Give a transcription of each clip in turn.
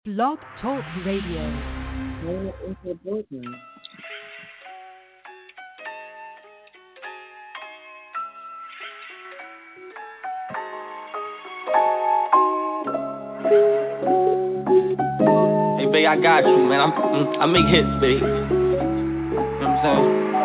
Blog Talk Radio. Well, it's a broken. Hey, babe, I got you, man. I make hits, babe. You know what I'm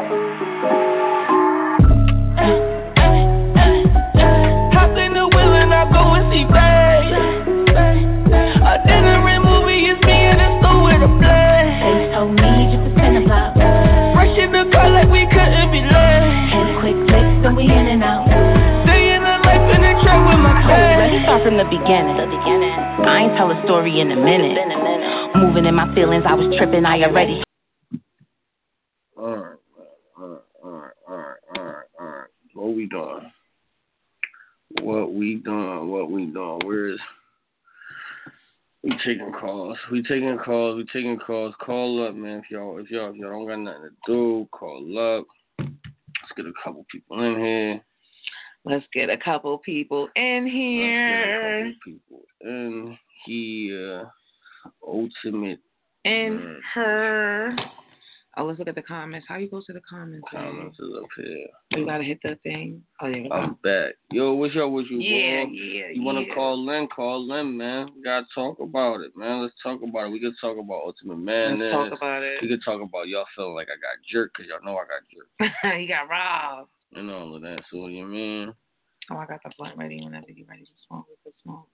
saying? Hop in the wheel and I go and see babe. I didn't movie, it's me in the store with a play. They told me just to spin a block. Fresh in the car like we couldn't be late. Had a quick flick, then we in and out. Stay in the life in the truck with my babe. Let's start from the beginning. I ain't tell a story in a minute. Moving in my feelings, I was tripping, I already. Alright. What we doing? Where's we taking calls? Call up, man. If y'all don't got nothing to do, call up. Let's get a couple people in here. Ultimate. And her. Oh, let's look at the comments. How you go to the comments? Comments is up here. You gotta hit that thing. Oh, there we go. I'm back. Yo, what's up with you, Yeah, bro? yeah. You wanna call in? Call in, man. We gotta talk about it, man. Let's talk about it. We could talk about Ultimate Madness. Let's talk about it. We could talk about y'all feeling like I got jerked, because y'all know I got jerked. You got robbed. And all of that. So, you mean? Oh, I got the blunt ready whenever you're ready to smoke with the smoke.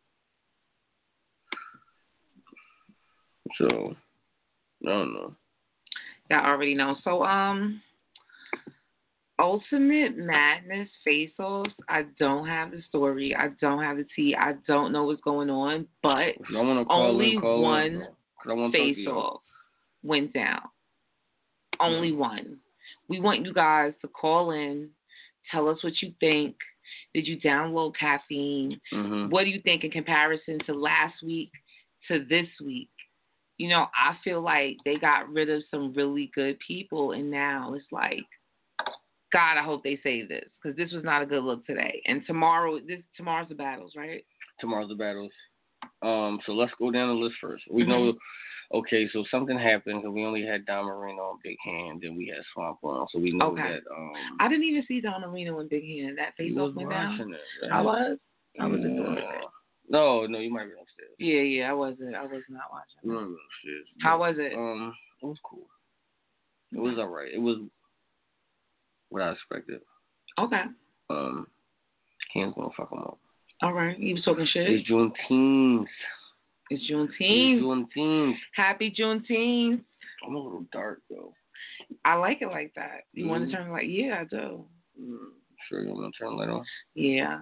So, I don't know. Y'all already know. So, Ultimate Madness face-offs, I don't have the story. I don't have the tea. I don't know what's going on, but only one face-off went down. Only one. We want you guys to call in, tell us what you think. Did you download caffeine? Mm-hmm. What do you think in comparison to last week to this week? You know, I feel like they got rid of some really good people, and now it's like, God, I hope they save this, because this was not a good look today. And tomorrow's the battles, right? Tomorrow's the battles. So let's go down the list first. We know, okay, so something happened, because we only had Don Marino and Big Hand, and we had Swamp on, so we know that. I didn't even see Don Marino and Big Hand. That face-off went down. It, right? I was enjoying it. No, you might be upstairs. Yeah, I was not watching. You might be upstairs. How was it? It was cool. It was alright. It was what I expected. Okay. Hands gonna fuck them up. All right. You was talking shit? It's Juneteenth. It's Juneteenth. Happy Juneteenth. I'm a little dark, though. I like it like that. You want to turn the light? Yeah, I do. Sure you want to turn the light on? Yeah.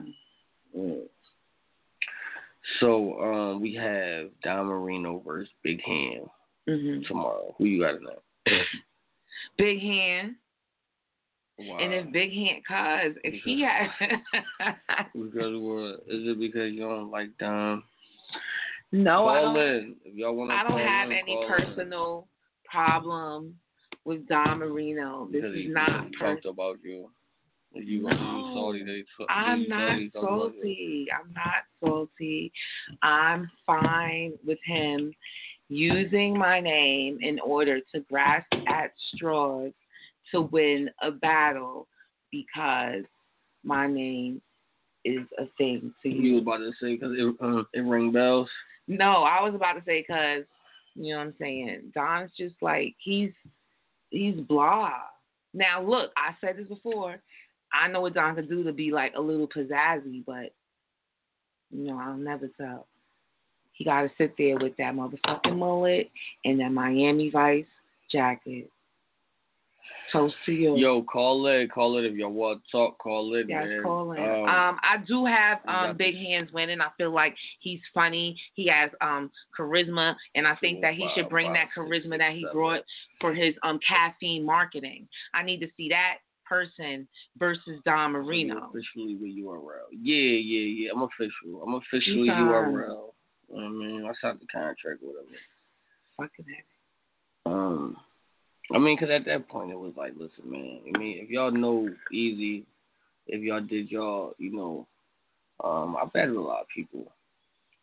So, we have Don Marino versus Big Hand tomorrow. Who you got in that? Big Hand. Wow. And if Big Hand, if he had... Because what? Is it because you don't like Don? No, call in. If y'all want to I don't have any personal problem with Don Marino. This is not personal about you. I'm not salty. I'm fine with him using my name in order to grasp at straws to win a battle, because my name is a thing to you. You were about to say because it ring bells? No, I was about to say because, you know what I'm saying, Don's just like, he's blah. Now, look, I said this before. I know what Don could do to be like a little pizzazzy, but, you know, I'll never tell. He got to sit there with that motherfucking mullet and that Miami Vice jacket. Toast to you. Yo, call it. If y'all want to talk, call it. Yes, man. call in. I do have Big Hands winning. I feel like he's funny. He has charisma, and I think that he should bring that charisma that he brought for his caffeine marketing. I need to see that person versus Don Marino. Officially with URL. Yeah. I'm officially URL. I mean, I signed the contract, whatever. Fucking heavy. I mean, because at that point, it was like, listen, man. I mean, if y'all know Easy, if y'all did y'all, I battled a lot of people.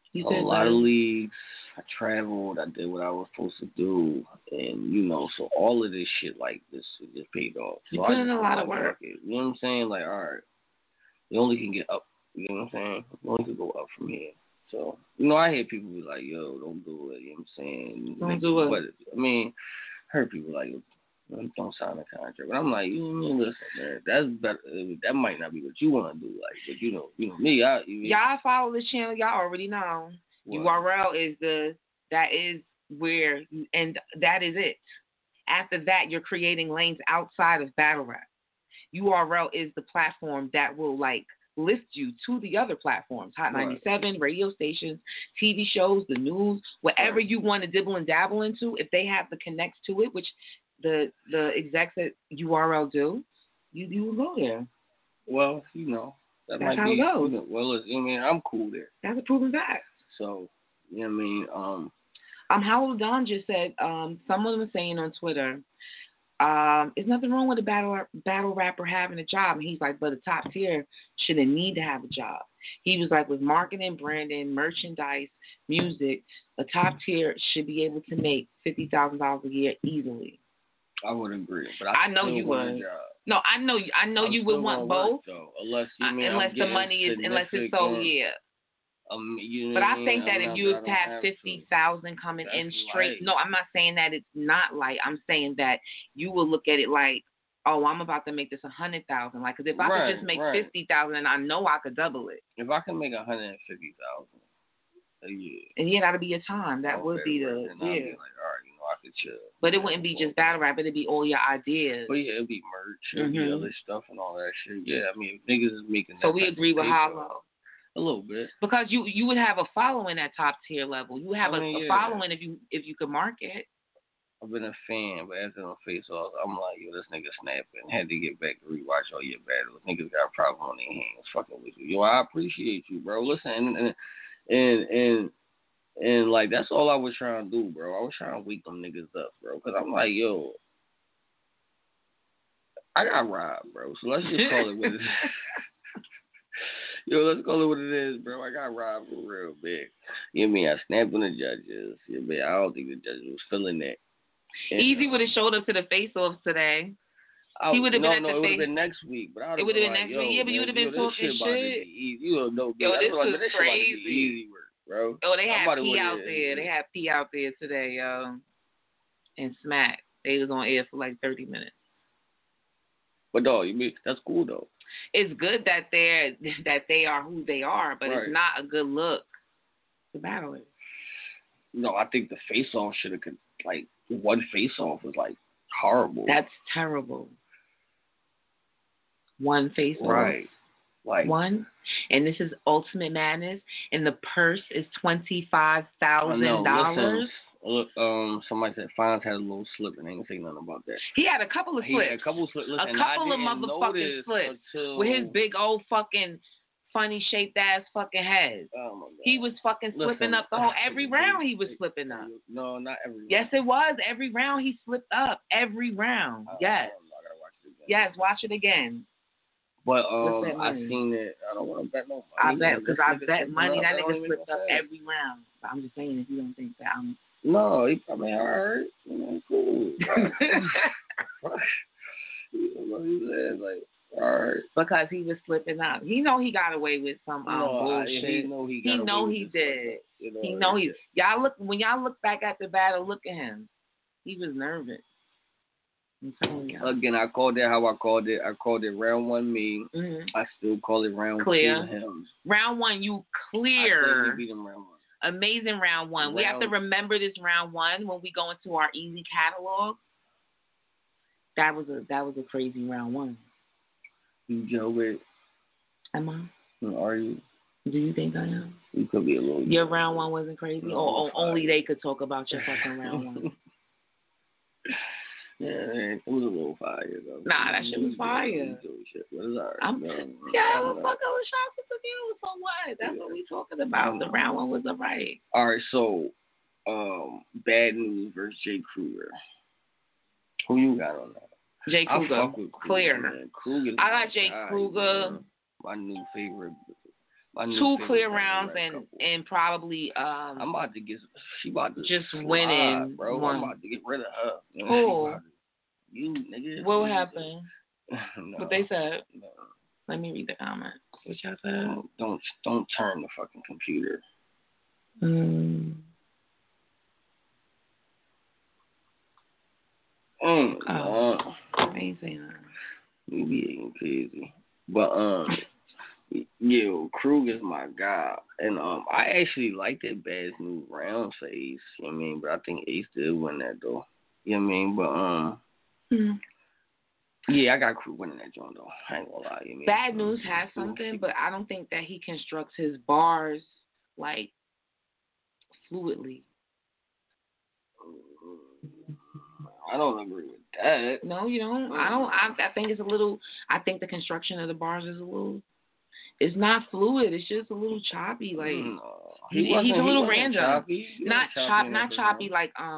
You a said lot of leagues. I traveled. I did what I was supposed to do, and so all of this shit like this just paid off. So you put I in just a lot of like, work. you know what I'm saying? Like, all right, you only can get up. You know what I'm saying? You only can go up from here. So I hear people be like, "Yo, don't do it." You know what I'm saying? Don't do it. But I mean, I heard people like, don't sign a contract. But I'm like, listen, man, that's better. That might not be what you want to do, like, but you know me. Y'all follow the channel. Y'all already know. What? URL is that is where and that is it. After that, you're creating lanes outside of battle rap. URL is the platform that will lift you to the other platforms, Hot 97, radio stations, TV shows, the news, whatever you want to dibble and dabble into. If they have the connects to it, which the execs at URL do, you will go there. Well, that That's might how be. It goes. Well, I'm cool there. That's a proven fact. So, you know what I mean? Howell Don just said, someone was saying on Twitter, there's nothing wrong with a battle rapper having a job. And he's like, but a top tier shouldn't need to have a job. He was like, with marketing, branding, merchandise, music, a top tier should be able to make $50,000 a year easily. I would agree, but I know you would. No, I know you would want both. Though, unless the money is, unless it's so but I think that if you have 50,000 coming in straight, no, I'm not saying that it's not light. I'm saying that you will look at it like, oh, I'm about to make this 100,000. Like, because if I could just make 50,000, and I know I could double it. If I can make 150,000 a year, and that'll be your time. That would be the I'd be like, all right, I could chill. But it wouldn't be just battle rap. It'd be all your ideas. But yeah, it'd be merch, it'd be other stuff and all that shit. Yeah, I mean, if niggas is making that. So we agree with Hollow. A little bit. Because you would have a following at top tier level. You have a following if you could market. I've been a fan, but after the face off, I'm like, yo, this nigga snapping. Had to get back to rewatch all your battles. Niggas got a problem on their hands, fucking with you. Yo, I appreciate you, bro. Listen, and like that's all I was trying to do, bro. I was trying to wake them niggas up, bro. Because I'm like, yo, I got robbed, bro. So let's just call it what it is. Yo, let's call it what it is, bro. I got robbed for real big. You know what I mean? I snapped on the judges. You know what I mean? I don't think the judges was feeling that. And, Easy would have showed up to the face-offs today. He would have been at the face. No, it would have been next week. But it would have been next week. Yeah, but you would have been talking shit. You don't know. Yo, this was crazy. Easy work, bro. Oh, they had P out there. They had P out there today, yo. And Smack. They was on air for like 30 minutes. But dog, you mean that's cool though. It's good that they are who they are, but it's not a good look to battle it. No, I think the face-off should have one face-off was like horrible. That's terrible. One face-off. Right. Like one, and this is Ultimate Madness, and the purse is $25,000. Look, somebody said Fonz had a little slip, and they ain't say nothing about that. He had a couple of slips. A couple of motherfucking slips with his big old fucking funny shaped ass fucking head. Oh my God. He was fucking slipping up the whole every round. He was slipping up. No, not every round. Yes, it was every round. He slipped up every round. Yes. I gotta watch it again. Yes, watch it again. But I seen it. I don't want to bet no money. I bet because I bet money that nigga slipped up every round. But I'm just saying if you don't think that I'm. No, he probably alright. Cool. What he said, like, alright. Because he was slipping up. He know he got away with some bullshit. He know he did. He know he. Y'all look when y'all look back at the battle. Look at him. He was nervous. Again, I called it how I called it. I called it round one me. Mm-hmm. I still call it round clear. 2 him. Round one, you clear. I beat him round one. Amazing round one. We have to remember this round one when we go into our easy catalog. That was a crazy round one. You Joe it. Am I? Are you? Do you think I am? You could be a little. Your round one wasn't crazy? Or only they could talk about your fucking round one? Yeah, it was a little fire though. Nah, that shit was fire. Shit. What is that? I'm fucking with shots with the view. So what? That's what we talking about. The round one was alright. All right, so Bad News versus Jay Kruger. Who you got on that? Jay Kruger. I fuck with Clear. Kruger. I got Jay Kruger. My new favorite 2 clear rounds and probably I'm about to get. She about to just slide, winning, bro. one. I'm about to get rid of her. You know, Who? You nigga. What happened? No, What they said? No. Let me read the comments. What y'all said? Don't turn the fucking computer. I ain't saying that. We be eating crazy. But yeah, Krug is my guy. And I actually liked that Bad's new round for Ace, you know what I mean? But I think Ace did win that though. You know what I mean? But yeah, I got Krug winning that joint though. I ain't gonna lie, you know what I mean? Bad News has something, but I don't think that he constructs his bars like fluidly. I don't agree with that. No, you don't. I think it's a little. I think the construction of the bars is a little. It's not fluid. It's just a little choppy. Like he's a little random. Choppy. Not choppy.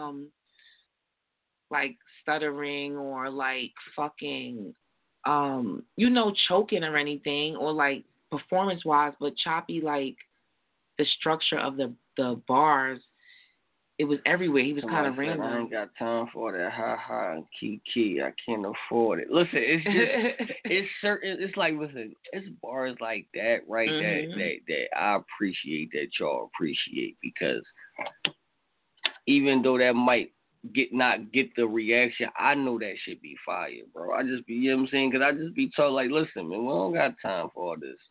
Like stuttering or like fucking, choking or anything, or like performance wise, but choppy like the structure of the bars. It was everywhere. He was kind of random. I ain't got time for that. Ha ha and key. I can't afford it. Listen, it's just it's certain. It's like listen, it's bars like that, right? That I appreciate that y'all appreciate, because even though that might not get the reaction, I know that shit be fire, bro. I just be, you know what I'm saying? Because I just be told like, listen, man, we don't got time for all this.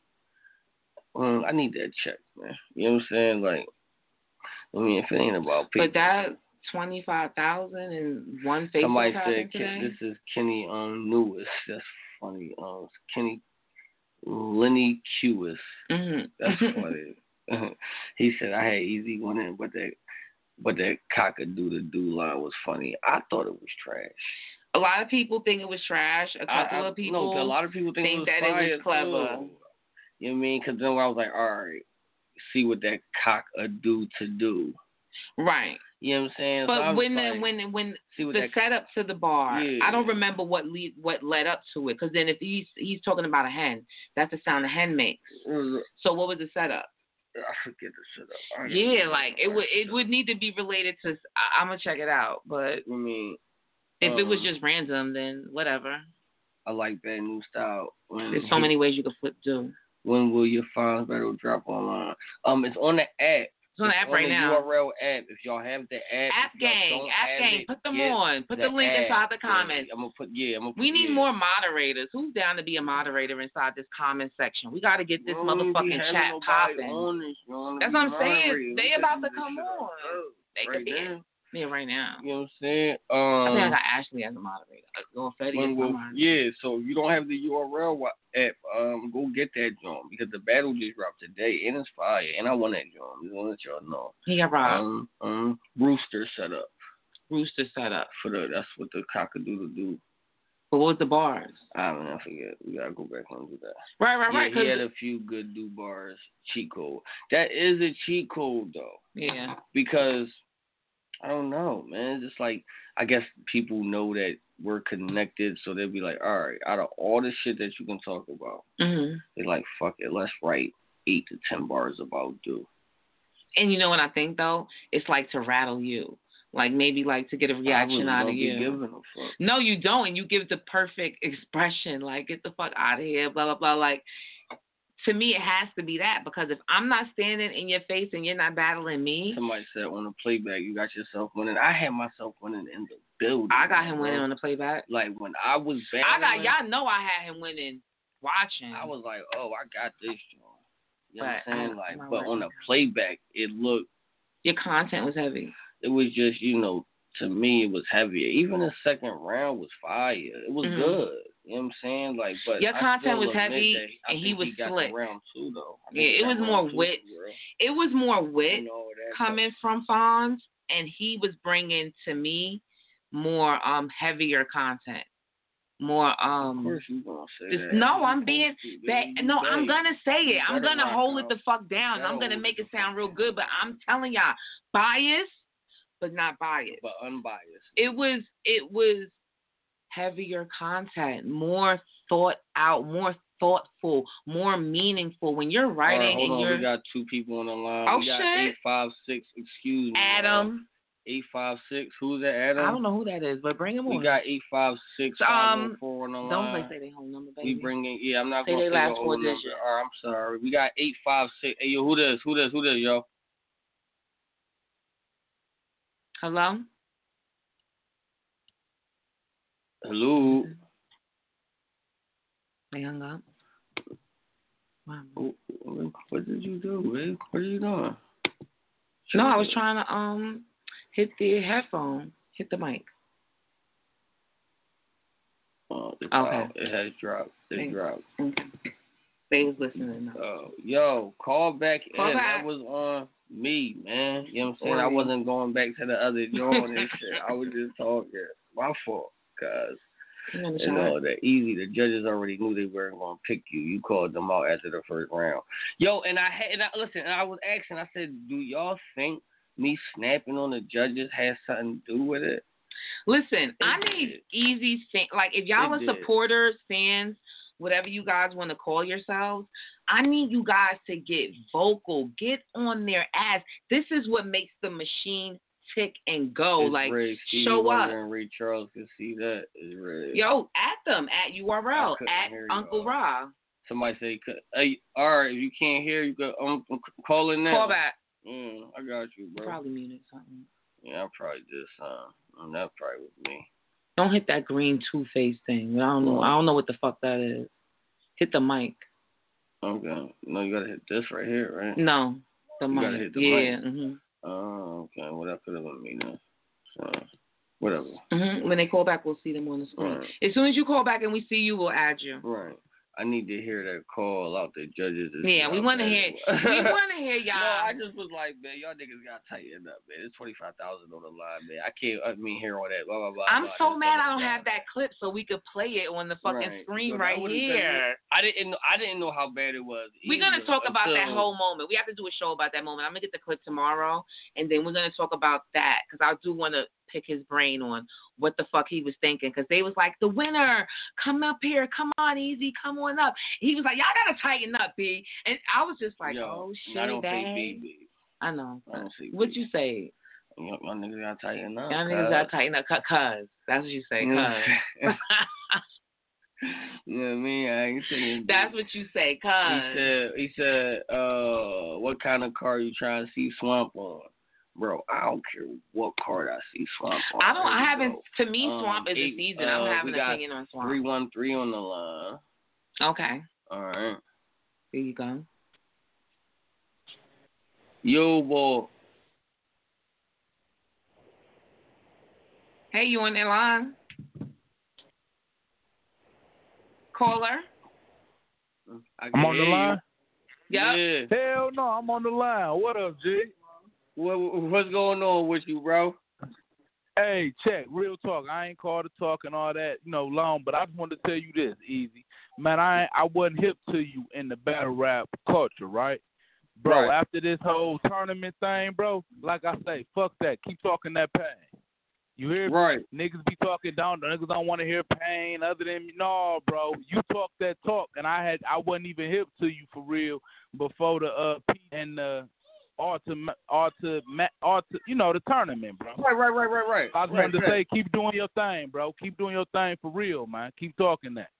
I need that check, man. You know what I'm saying? Like. I mean, if it ain't about people. But that 25,000 in one Facebook somebody today? Said, this is Kenny Newis. That's funny. It's Kenny Lenny Qus. Mm-hmm. That's funny. He said I had easy winning, but that cock-a-doodle-doo line was funny. I thought it was trash. A lot of people think it was trash. A couple of people. No, a lot of people think that it was clever. Too. You know what I mean? Because then I was like, all right. See what that cock-a-do to do. Right. You know what I'm saying? But so when the setup to the bar, yeah. I don't remember what led up to it. Because then if he's talking about a hen, that's the sound a hen makes. So what was the setup? I forget the setup. It would need to be related to. I'm gonna check it out. But I mean, if it was just random, then whatever. I like Bad New Style. There's so many ways you could flip do. When will your files battle drop online? It's on the app. It's on the app right now. URL app. If y'all have the app. App gang. Put them on. Put the link inside the comments. I'm gonna put. We need more moderators. Who's down to be a moderator inside this comment section? We got to get this motherfucking chat popping. That's what I'm saying. They about to come on. They could be. Yeah, right now. You know what I'm saying? I think I got Ashley as a moderator. So if you don't have the URL app, go get that joint, because the battle just dropped today and it's fire, and I won that joint. Just want to let y'all know. He got robbed. Rooster set up. For that's what the cock-a-doodle do. But what was the bars? I forget. We gotta go back and do that. Right. He had a few good do bars. Cheat code. That is a cheat code though. Yeah. Because I don't know, man. It's just like, I guess people know that we're connected, so they'll be like, all right, out of all the shit that you can talk about, they're like, fuck it, let's write 8 to 10 bars about do. And you know what I think, though? It's like to rattle you. Like, maybe like to get a reaction out of you. Giving a fuck. No, you don't. And you give the perfect expression, like, get the fuck out of here, blah, blah, blah. Like, to me, it has to be that, because if I'm not standing in your face and you're not battling me. Somebody said on the playback, you got yourself winning. I had myself winning in the building. I got him winning on the playback. Like, when I was battling. Y'all know I had him winning watching. I was like, oh, I got this, John. You know what I'm saying? Like, but on the playback, it looked. Your content was heavy. It was just, to me, it was heavier. Even the second round was fire. It was good. You know what I'm saying? Like, but your content was heavy, and he was slick. Round 2 though. It was more wit. It was more wit coming from Fonz, and he was bringing to me more heavier content. More Of course you gonna say that. No, I'm being that. No, I'm gonna say it. I'm gonna hold it the fuck down. I'm gonna make it sound real good, but I'm telling y'all, biased, but not biased. But unbiased. It was heavier content, more thought out, more thoughtful, more meaningful. When you're writing right, hold and on. you're... We got 2 people on the line. Oh, we got shit. 856. Excuse me. Adam. 856. Who's that, Adam? I don't know who that is, but bring him on. We got 856 504 on the line. Don't say their whole number, baby. We bring in, yeah, I'm not say going to their say last the 4 whole number. digits. All right, I'm sorry. We got 856. Hey, yo, who this, yo? Hello? Hello? They hung up. Wow. What did you do, man? What are you doing? No, I was trying to hit the headphone, hit the mic. Oh, it's okay. Out. It has dropped. It dropped. Okay. They was listening. Yo, call back call in. Back. That was on me, man. You know what I'm saying? I wasn't going back to the other joint and shit. I was just talking. My fault, cuz. You know, that easy. The judges already knew they weren't going to pick you. You called them out after the first round. Yo, listen, I was asking, I said, do y'all think me snapping on the judges has something to do with it? Listen, I need easy, like, if y'all are supporters, fans, whatever you guys want to call yourselves, I need you guys to get vocal. Get on their ass. This is what makes the machine tick and go. It's like, Ray, show up. And Ray Charles can see that. It's Ray. Yo, at them, at URL, at Uncle Rob. Somebody say, hey, all right, if you can't hear, you can call in now. Call back. I got you, bro. Probably muted something. Yeah, I probably did something. That probably was me. Don't hit that green two-face thing. I don't know. I don't know what the fuck that is. Hit the mic. Okay. No, you gotta hit this right here, right? No, the mic. Gotta hit the mic. Mm-hmm. Oh, okay. Well, that could have been me then. So, whatever. Mm-hmm. When they call back, we'll see them on the screen. Right. As soon as you call back and we see you, we'll add you. Right. I need to hear that call out the judges. Yeah, we want to hear. We want to hear y'all. No, I just was like, man, y'all niggas got to tighten up, man. It's 25,000 on the line, man. I can't. Hear all that. Blah blah blah. I'm so mad I don't have that clip so we could play it on the fucking screen right here. I didn't know how bad it was. We're gonna talk about that whole moment. We have to do a show about that moment. I'm gonna get the clip tomorrow, and then we're gonna talk about that because I do want to pick his brain on what the fuck he was thinking, because they was like, the winner, come up here, come on, Easy, come on up. He was like, y'all gotta tighten up, B. And I was just like, oh shit, I don't say B. I know. I don't say what you say? Y'all niggas gotta tighten up. Y'all niggas gotta tighten up, cuz. That's what you say, cuz. You know what I mean? I ain't saying that's what you say, cuz. He said, what kind of car you trying to see Swamp on? Bro, I don't care what card I see Swamp on. I haven't, to me, Swamp is a season. I don't have an opinion on Swamp. 313 on the line. Okay. All right. Here you go. Yo, boy. Hey, you on that line? Caller? I'm on the line? Yep. Yeah. Hell no, I'm on the line. What up, G? What's going on with you, bro? Hey, check, real talk. I ain't called to talk and all that, long, but I just wanted to tell you this, Easy. Man, I wasn't hip to you in the battle rap culture, right? Bro, right. After this whole tournament thing, bro, like I say, fuck that. Keep talking that pain. You hear me? Right. Niggas be talking down. Niggas don't want to hear pain other than no, bro. You talk that talk, and I wasn't even hip to you for real before the Pete and the the tournament, bro. Right. I just wanted to say, keep doing your thing, bro. Keep doing your thing for real, man. Keep talking that.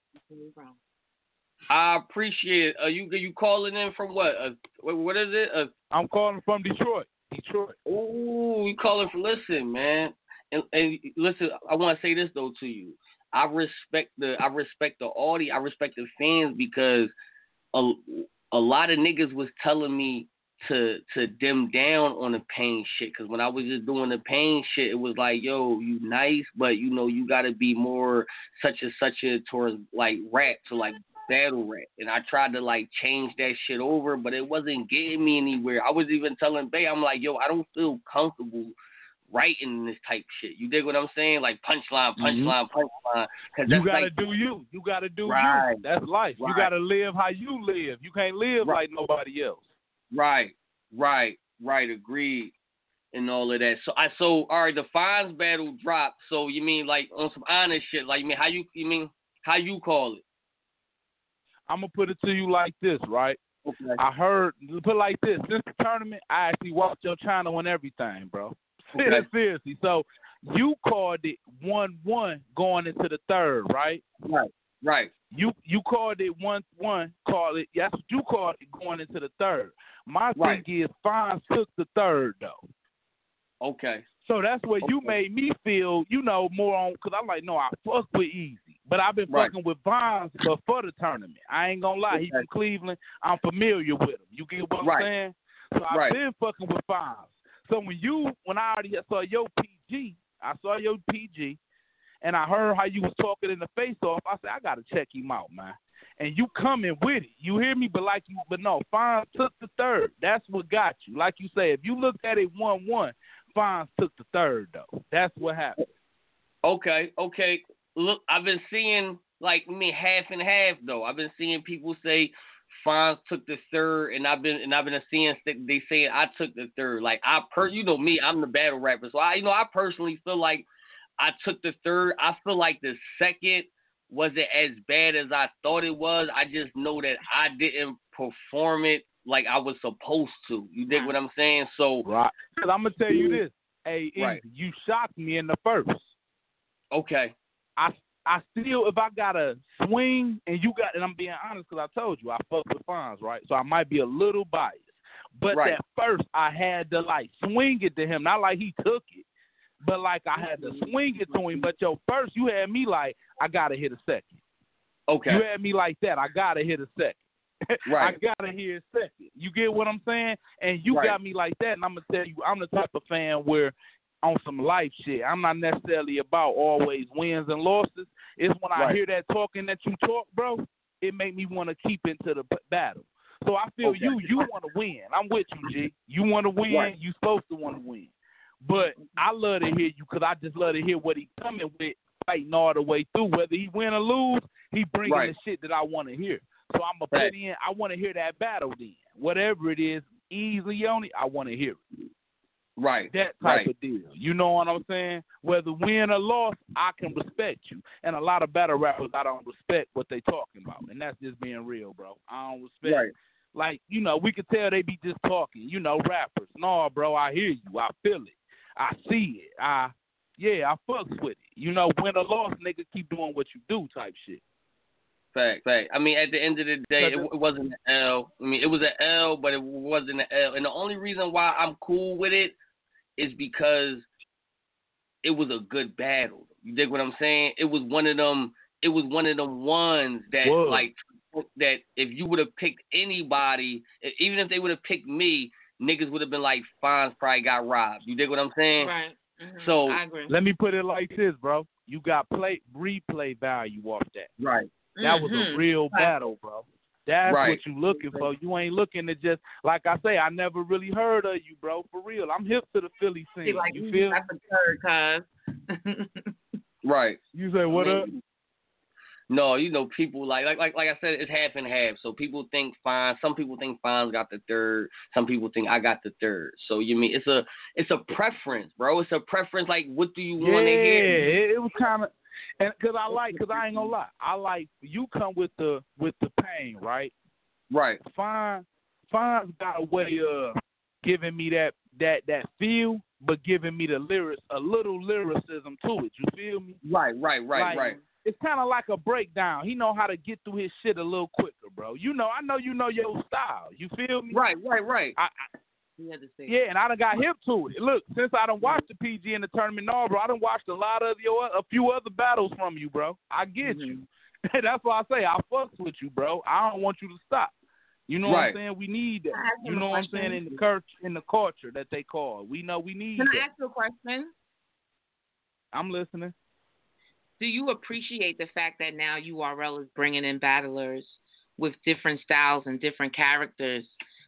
I appreciate it. You calling in from what? What is it? I'm calling from Detroit. Ooh, you calling from? Listen, man. And listen, I want to say this though to you. I respect the audience. I respect the fans because a lot of niggas was telling me to dim down on the pain shit. Because when I was just doing the pain shit, it was like, yo, you nice, but you gotta be more such a towards like rap to like battle rap. And I tried to like change that shit over, but it wasn't getting me anywhere. I was even telling Bay, I'm like, yo, I don't feel comfortable writing this type shit. You dig what I'm saying? Like punchline. You gotta do you. You gotta do you. That's life. Right. You gotta live how you live. You can't live like nobody else. Right. Agreed. And all of that. So all right, the Fonz battle dropped. So you mean like on some honest shit? Like you mean how you call it? I'm gonna put it to you like this, right? Okay. I heard, put it like this. Since the tournament, I actually watched your channel and everything, bro. Okay. Seriously. So you called it 1-1 going into the third, right? Right. You called it 1-1. Call it. That's what you called it going into the third. My thing is, Fonz took the third though. Okay. So that's what you made me feel, more on, because I'm like, no, I fuck with Easy. But I've been fucking with Fonz before the tournament. I ain't going to lie. He's from Cleveland. I'm familiar with him. You get what I'm saying? So I've been fucking with Fonz. So when I already saw your PG, and I heard how you was talking in the face-off, I said, I got to check him out, man. And you coming with it. You hear me? But no, Fonz took the third. That's what got you. Like you say, if you looked at it 1-1, Fonz took the third, though. That's what happened. Okay. Look, I've been seeing, half and half, though. I've been seeing people say Fonz took the third, and I've been seeing they say I took the third. You know me, I'm the battle rapper. So, I personally feel like I took the third. I feel like the second wasn't as bad as I thought it was. I just know that I didn't perform it like I was supposed to. You dig what I'm saying? So, right. Because I'm going to tell you this. Hey, Easy, you shocked me in the first. Okay. I still, if I got to swing, and I'm being honest because I told you, I fuck with Fonz, right? So I might be a little biased. But that first, I had to, swing it to him. Not like he took it, but, I had to swing it to him. But your first, you had me I got to hit a second. Okay. You had me like that. I got to hit a second. Right. I got to hear a second. You get what I'm saying? And you got me like that, and I'm going to tell you, I'm the type of fan where on some life shit, I'm not necessarily about always wins and losses. It's when I hear that talking that you talk, bro, it make me want to keep into the battle. So I feel you want to win. I'm with you, G. You want to win, you supposed to want to win. But I love to hear you because I just love to hear what he coming with, fighting all the way through. Whether he win or lose, he bringing the shit that I want to hear. So I'm going to put in, I want to hear that battle then. Whatever it is, easily on it, I want to hear it. Right. That type of deal. You know what I'm saying? Whether win or loss, I can respect you. And a lot of battle rappers, I don't respect what they talking about. And that's just being real, bro. I don't respect. We could tell they be just talking, rappers. No, bro, I hear you. I feel it. I see it. I fucks with it. Win or loss, nigga, keep doing what you do type shit. Fact. I mean, at the end of the day, it wasn't an L. I mean, it was an L, but it wasn't an L. And the only reason why I'm cool with it is because it was a good battle. You dig what I'm saying? It was one of them. It was one of them ones that that if you would have picked anybody, even if they would have picked me, niggas would have been like, Fonz probably got robbed. You dig what I'm saying? Right. Mm-hmm. So I agree. Let me put it like this, bro. You got replay value off that. Right. That was a real battle, bro. That's what you looking for. You ain't looking to just, like I say, I never really heard of you, bro. For real. I'm hip to the Philly scene. You feel? That's a third, cuz. Right. You say, what up? No, people like I said, it's half and half. So people think some people think Fonz got the third. Some people think I got the third. So it's a preference, bro. It's a preference. Like, what do you want to hear? Yeah, it was kind of. And because I ain't gonna lie, I like you come with the pain, right? Right. Fonz got a way of giving me that feel, but giving me the lyrics, a little lyricism to it. You feel me? Right. It's kind of like a breakdown. He know how to get through his shit a little quicker, bro. I know you know your style. You feel me? Right. Yeah, and I done got hip to it. Look, since I done watched the PG in the tournament, bro, I done watched a few other battles from you, bro. I get you. That's why I say I fucks with you, bro. I don't want you to stop. You know what I'm saying? We need that. You know what I'm saying? In the culture that they call. We know we need that. Can I ask you a question? I'm listening. Do you appreciate the fact that now URL is bringing in battlers with different styles and different characters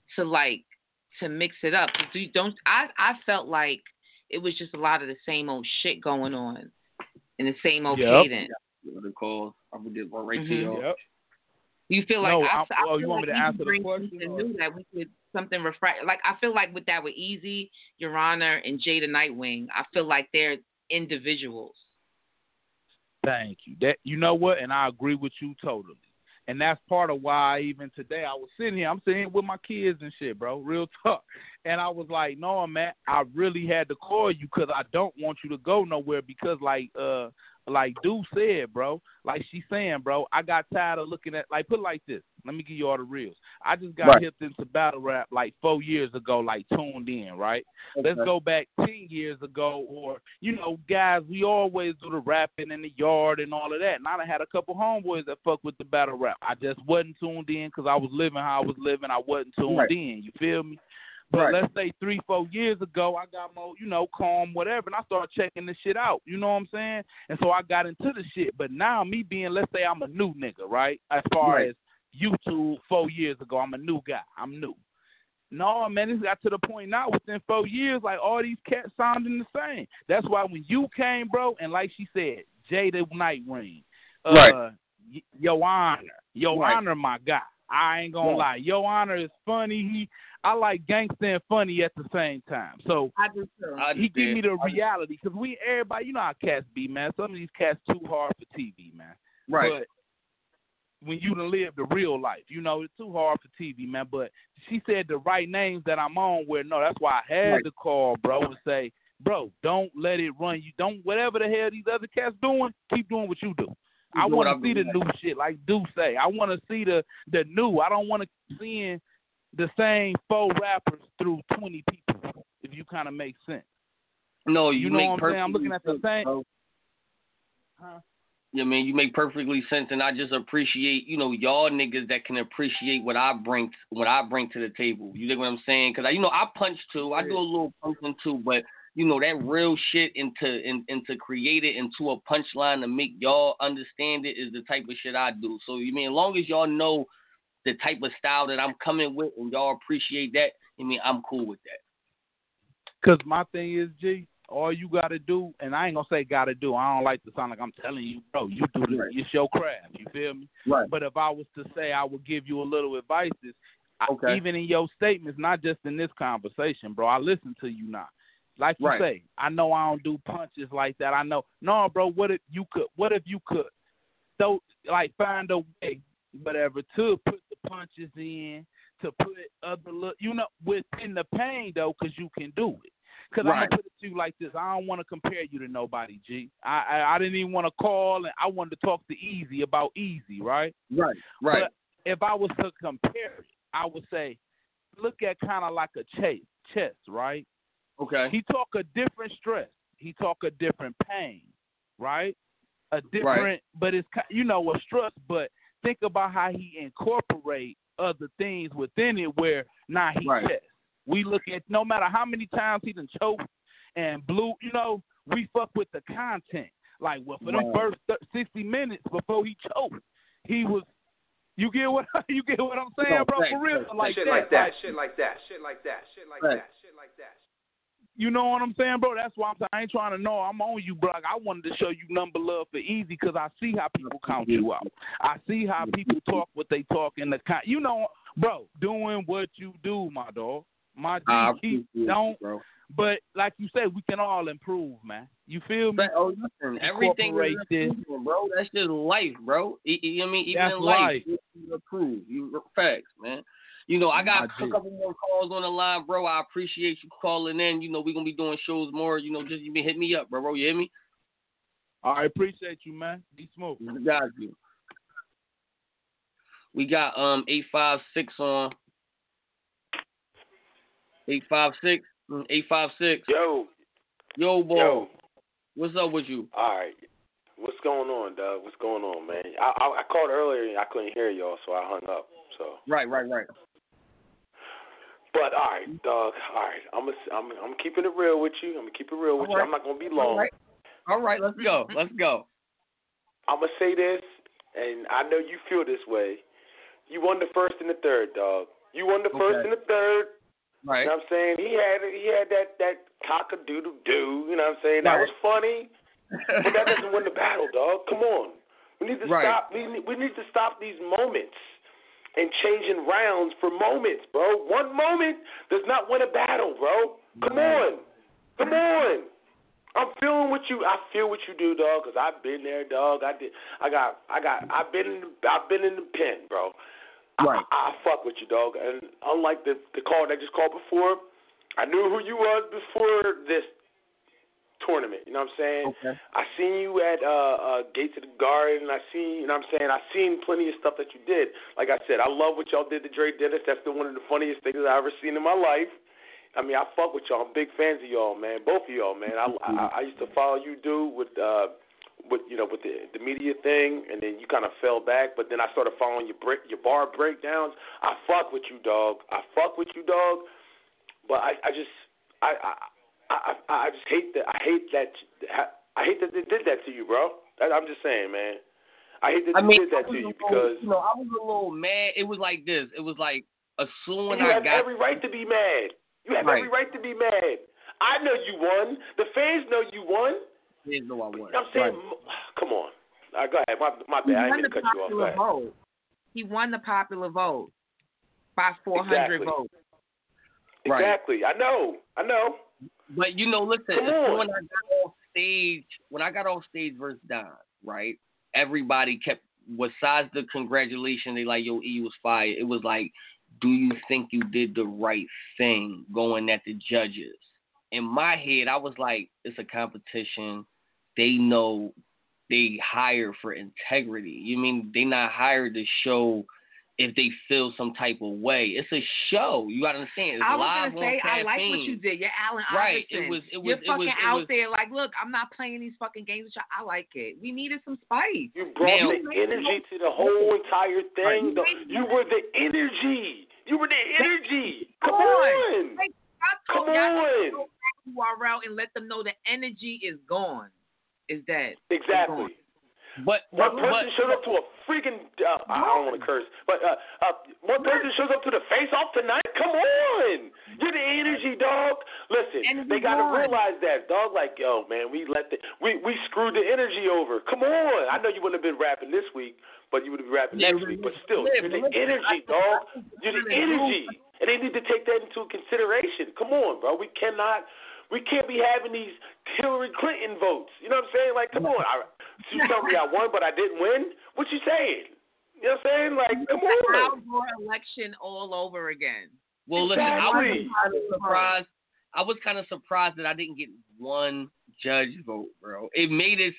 to mix it up? I felt like it was just a lot of the same old shit going on in the same old cadence. What it calls? I would get one right to you. Yep. You feel like I feel you want like me to answer the question? Knew that we could something refresh. Like I feel like with that with Easy, Your Honor, and Jada Nightwing, I feel like they're individuals. Thank you. That you know what, and I agree with you totally. And that's part of why even today I'm sitting here with my kids and shit, bro, real talk. And I was like, no, man, I really had to call you because I don't want you to go nowhere because, like Dude said, bro, like she's saying, bro, I got tired of looking at, like, put it like this. Let me give you all the reels. I just got hipped into battle rap like 4 years ago, like tuned in, right? Okay. Let's go back 10 years ago or, guys, we always do the rapping in the yard and all of that. And I done had a couple homeboys that fuck with the battle rap. I just wasn't tuned in because I was living how I was living. I wasn't tuned in. You feel me? But let's say 3-4 years ago, I got more, calm, whatever, and I started checking this shit out. You know what I'm saying? And so I got into the shit. But now me being, let's say I'm a new nigga, right? As far as YouTube 4 years ago, I'm a new guy. I'm new. No, man, it's got to the point now within 4 years, like all these cats sounding the same. That's why when you came, bro, and like she said, Jada Nightring, Your Honor, my guy. I ain't gonna lie. Your Honor is funny. I like gangster and funny at the same time. So he give me the reality because everybody, how cats be, man. Some of these cats too hard for TV, man. Right. But when you done live the real life, it's too hard for TV, man. But she said the right names that I'm on where, no, that's why I had to call, bro, and say, bro, don't let it run you. Don't, whatever the hell these other cats doing, keep doing what you do. I want to see the new shit, like Duke say. I want to see the new. I don't want to seeing the same 4 rappers through 20 people, if you kind of make sense. No, you know what I'm saying? I'm looking at the same. Huh? Yeah, man, you make perfectly sense, and I just appreciate, y'all niggas that can appreciate what I bring to the table. You know what I'm saying? Because I punch too. I do a little punching too, but that real shit and to create it into a punchline to make y'all understand it is the type of shit I do. So as long as y'all know the type of style that I'm coming with and y'all appreciate that, I'm cool with that. Because my thing is, G, all you got to do, and I ain't going to say got to do. I don't like to sound like I'm telling you, bro, you do this. It's your craft. You feel me? Right. But if I was to say I would give you a little advice, even in your statements, not just in this conversation, bro, I listen to you now. Like you say, I know I don't do punches like that. I know. No, bro, what if you could so find a way, whatever, to put the punches in, to put other look, within the pain, though, because you can do it. Because I'm going to put it to you like this. I don't want to compare you to nobody, G. I didn't even want to call, and I wanted to talk to Easy about Easy, right? Right. But if I was to compare it, I would say, look at kind of like a chess, right? Okay. He talk a different stress. He talk a different pain, right? A different, but it's a stress. But think about how he incorporate other things within it. Where now he chess. We look at no matter how many times he done choked and blew. We fuck with the content. Like for them first 60 minutes before he choked, he was. You get what I'm saying, bro? For real, shit like that. You know what I'm saying, bro? That's why I'm saying I ain't trying to know I'm on you, bro. I wanted to show you number love for Easy because I see how people count you out. I see how people talk what they talk in the bro, doing what you do, my dog. My G, don't. Bro. But like you said, we can all improve, man. You feel me? Listen, everything is improvement, bro. That's just life, bro. You know what I mean? Even that's in life, you improve. You facts, man. I got a couple more calls on the line, bro. I appreciate you calling in. We're going to be doing shows more. Just you hit me up, bro. You hear me? I appreciate you, man. Be smooth. Got you. We got 856 on. 856. 856. Yo, boy. Yo. What's up with you? All right. What's going on, Doug? What's going on, man? I called earlier and I couldn't hear y'all, so I hung up. So. Right. But all right, Doug. All right, I'm keeping it real with you. I'm not gonna be long. All right. Let's go. I'm gonna say this, and I know you feel this way. You won the first and the third, dog. You won the first and the third. Right. You know what I'm saying? He had that cock-a-doodle-doo. You know what I'm saying? That was funny, but that doesn't win the battle, dog. Come on. We need to stop. We need to stop these moments and changing rounds for moments, bro. One moment does not win a battle, bro. Come on. I'm feeling what you. I feel what you do, dog. Cause I've been there, dog. I've been in the pen, bro. Right. I fuck with you, dog. And unlike the call that just called before, I knew who you was before this tournament. You know what I'm saying? Okay. I seen you at Gates of the Garden. I seen plenty of stuff that you did. Like I said, I love what y'all did to Dre Dennis. That's been one of the funniest things I've ever seen in my life. I mean, I fuck with y'all. I'm big fans of y'all, man. Both of y'all, man. I used to follow you, dude, with the media thing, and then you kind of fell back. But then I started following your bar breakdowns. I fuck with you, dog. But I just hate that. I hate that they did that to you, bro. I'm just saying, man. I hate that they did that to you because I was a little mad. It was like this. It was like assuming you have every right to be mad. You have every right to be mad. I know you won. The fans know you won. Fans know I won. I'm saying, come on. Go ahead. My bad. I didn't mean to cut you off. Go ahead. Vote. He won the popular vote by 400 votes. Exactly. I know. But listen, when I got off stage versus Don, right? Everybody kept, besides the congratulations, they like, yo, E was fire. It was like, do you think you did the right thing going at the judges? In my head, I was like, it's a competition. They know they hire for integrity. You mean they not hired to show if they feel some type of way? It's a show. You gotta understand. It's live on caffeine. I like what you did. You're Allen Iverson. Right. You're out there like, look, I'm not playing these fucking games with you. I like it. We needed some spice. You brought the energy to the whole entire thing. You were the energy. Come on. Come on. URL and let them know the energy is gone. Is dead. Exactly. But one person shows up to a freaking I don't want to curse, but one person shows up to the face-off tonight. Come on, you're the energy, dog. Listen, they got to realize that, dog. Like, yo, man, we screwed the energy over. Come on, I know you wouldn't have been rapping this week, but you would have been rapping next week. But still, you're the energy, dog. You're the energy, and they need to take that into consideration. Come on, bro. We can't be having these Hillary Clinton votes. You know what I'm saying? Like, come on. You tell me I won, but I didn't win? What you saying? You know what I'm saying? Like, come on. Outdoor election all over again. Well, exactly. Listen, I was kind of surprised that I didn't get one judge vote, bro. It made it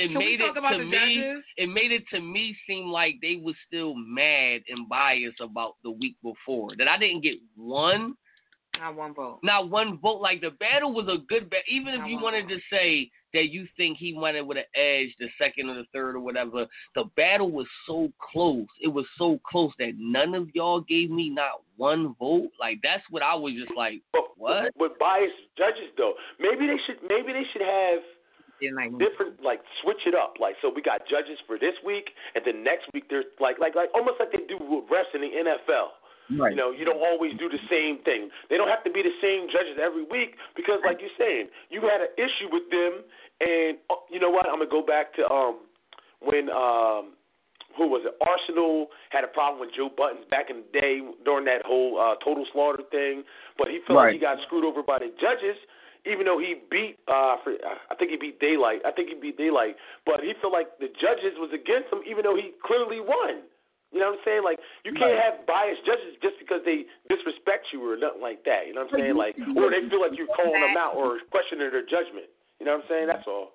to me seem like they was still mad and biased about the week before. That I didn't get one. Not one vote. Not one vote. Like, the battle was a good battle. Even if you wanted to say that you think he won it with an edge, the second or the third or whatever, the battle was so close. It was so close that none of y'all gave me not one vote. Like, that's what I was just like, what? With biased judges, though, maybe they should have different, like, switch it up. Like, so we got judges for this week, and then next week there's like almost like they do with refs in the NFL. Right. You know, you don't always do the same thing. They don't have to be the same judges every week because, like you're saying, you had an issue with them. And you know what? I'm gonna go back to when who was it? Arsenal had a problem with Joe Buttons back in the day during that whole Total Slaughter thing. But he felt like he got screwed over by the judges, even though he beat I think he beat Daylight. But he felt like the judges was against him, even though he clearly won. You know what I'm saying? Like, you can't have biased judges just because they disrespect you or nothing like that. You know what I'm saying? Like, or they feel like you're calling them out or questioning their judgment. You know what I'm saying? That's all.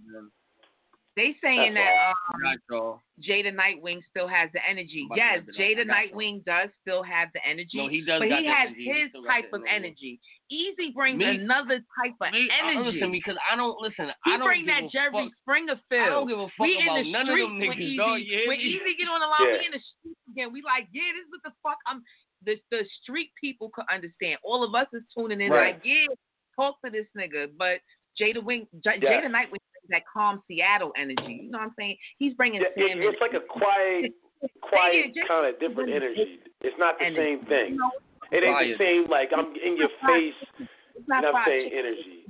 They saying that Jada Nightwing still has the energy. Yes, Jada Nightwing does still have the energy. No, he does. But he has his type of energy. Easy brings another type of energy. Listen, because I don't He bring that Jerry Springer feel. I don't give a fuck about none of them niggas, dog. When Easy get on the line, we in the street again. We like, this is what the fuck the street people could understand. All of us is tuning in like, talk to this nigga. But Jada Nightwing, that calm Seattle energy. You know what I'm saying? He's bringing it's like a quiet kind of different energy. It's not the same thing. It ain't the same, like, I'm in your face, you know what I'm saying, energy.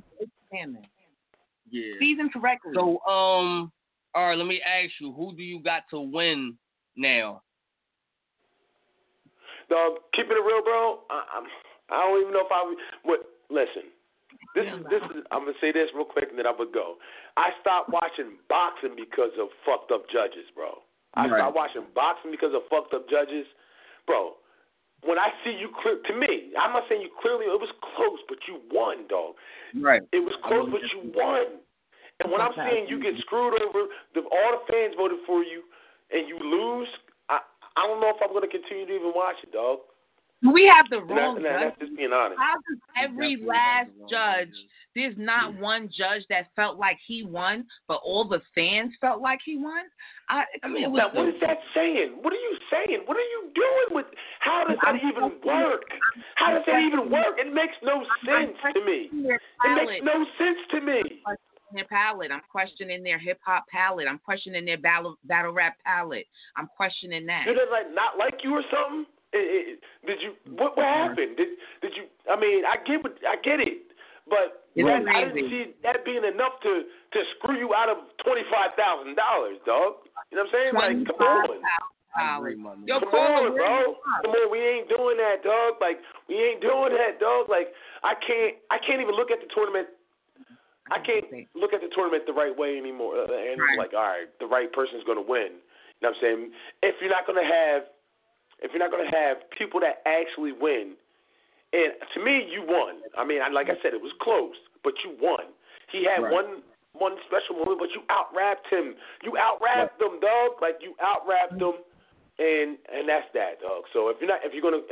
Yeah. Season correctly. So, all right, let me ask you, who do you got to win now? Dog, keeping it real, bro, I don't even know if listen. This is. I'm gonna say this real quick, and then I'm gonna go. I stopped watching boxing because of fucked up judges, bro. I stopped watching boxing because of fucked up judges, bro. When I see you clear, to me, I'm not saying you clearly. It was close, but you won, dog. Right. It was close, but you won. And when I'm seeing you get screwed over, all the fans voted for you, and you lose, I don't know if I'm gonna continue to even watch it, dog. We have the wrong judge. That's just being honest. How does every last judge? There's not one judge that felt like he won, but all the fans felt like he won. I mean, what is that saying? What are you saying? What are you doing with? How does that even work? How does that even work? It makes no sense to me. It makes no sense to me. Their palette. I'm questioning their hip hop palette. I'm questioning their battle rap palette. I'm questioning that. Did they not like you or something? Did you? What happened? Did you? I mean, I get it, but I didn't see that being enough to screw you out of $25,000, dog. You know what I'm saying? Like, come on. Yo, come on, bro. Come on, we ain't doing that, dog. Like, we ain't doing that, dog. Like, I can't even look at the tournament. I can't look at the tournament the right way anymore. And it's like, all right, the right person's gonna win. You know what I'm saying? If you're not gonna have people that actually win, and to me, you won. I mean, like I said, it was close, but you won. He had one special moment, but you out-rapped him. You out-rapped them, dog. Like, you out-rapped them, and that's that, dog. So if we're gonna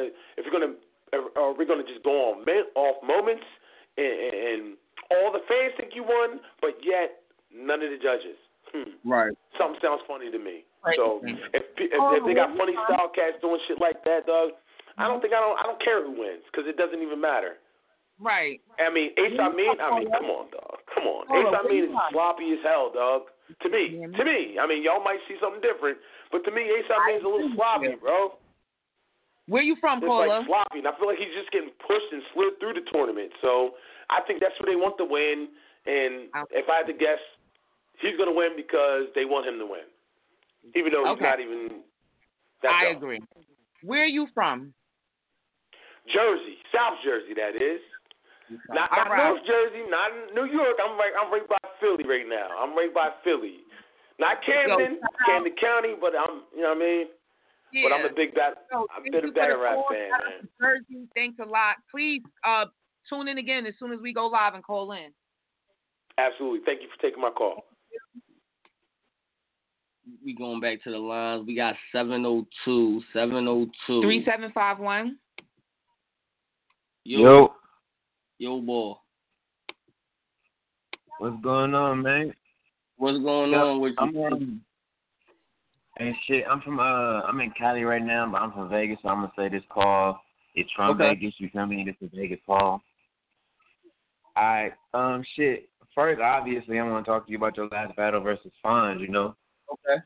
just go on off moments, and all the fans think you won, but yet none of the judges. Right. Something sounds funny to me. So if they got funny style cats doing shit like that, dog, I don't care who wins, because it doesn't even matter. Right. I mean, Ace Amin, come on, dog. Come on. Ace Amin is sloppy as hell, dog. To me. I mean, y'all might see something different, but to me, Ace Amin is a little sloppy, bro. Where you from, Paula? Like sloppy, and I feel like he's just getting pushed and slid through the tournament. So I think that's who they want to win, and if I had to guess, he's going to win because they want him to win, even though he's not even that I agree. Where are you from? Jersey, South Jersey, that is. Not North Jersey, not New York. I'm right by Philly right now. I'm right by Philly. Not Camden, Camden County, but you know what I mean? Yeah. But I'm a big battle rap fan, man. Jersey, thanks a lot. Please tune in again as soon as we go live and call in. Absolutely. Thank you for taking my call. We going back to the lines. We got 702. 3751. Yo, boy. What's going on, man? What's going on with you? Hey, shit, I'm in Cali right now, but I'm from Vegas, so I'm gonna say this call. It's from Vegas, you feel me? This is Vegas call. Alright, shit. First, obviously, I want to talk to you about your last battle versus Fonz, you know? Okay.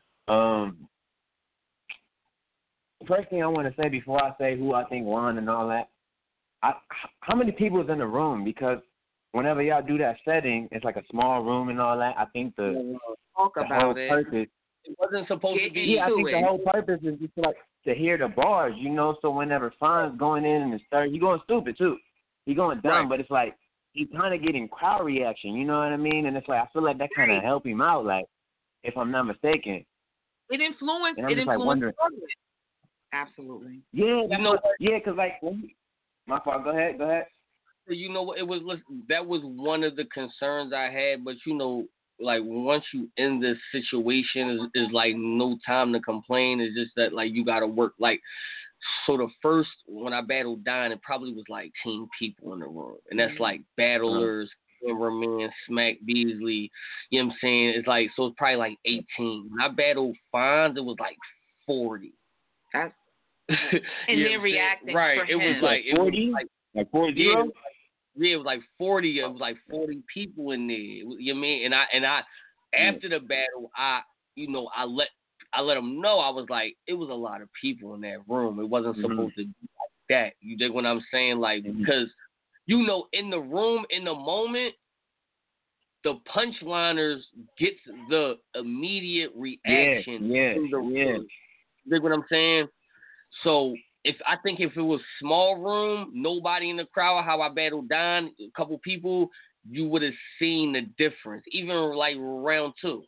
First thing I want to say before I say who I think won and all that, how many people is in the room? Because whenever y'all do that setting, it's like a small room and all that. I think the whole purpose. It wasn't supposed to be. Yeah, I think the whole purpose is just like to hear the bars, you know. So whenever Fonz going in the third, he going stupid too. He going dumb, but it's like he's kind of getting crowd reaction. You know what I mean? And it's like I feel like that kind of help him out. Like if I'm not mistaken, it influenced. And I'm just like wondering. Absolutely. Yeah, because like. My fault. Go ahead. You know what? That was one of the concerns I had, but you know, like once you in this situation, is like no time to complain. It's just that like you got to work. Like so, the first when I battled Don, it probably was like 10 people in the room, and that's like battlers, cameraman, Smack Beasley. You know what I'm saying? It's like so. It's probably like 18. When I battled Fonz, it was like 40. That's and they're reacting. Right. For him. It was like 40? Like 40? Yeah, it was like 40. It was like 40 people in there. You know what I mean? And I after the battle, I let them know. I was like, it was a lot of people in that room. It wasn't supposed to be like that. You dig what I'm saying? Like because you know, in the room, in the moment, the punchliners gets the immediate reaction. Yeah. You dig what I'm saying? So if it was small room, nobody in the crowd, how I battled Don, a couple people, you would have seen the difference, even like round 2.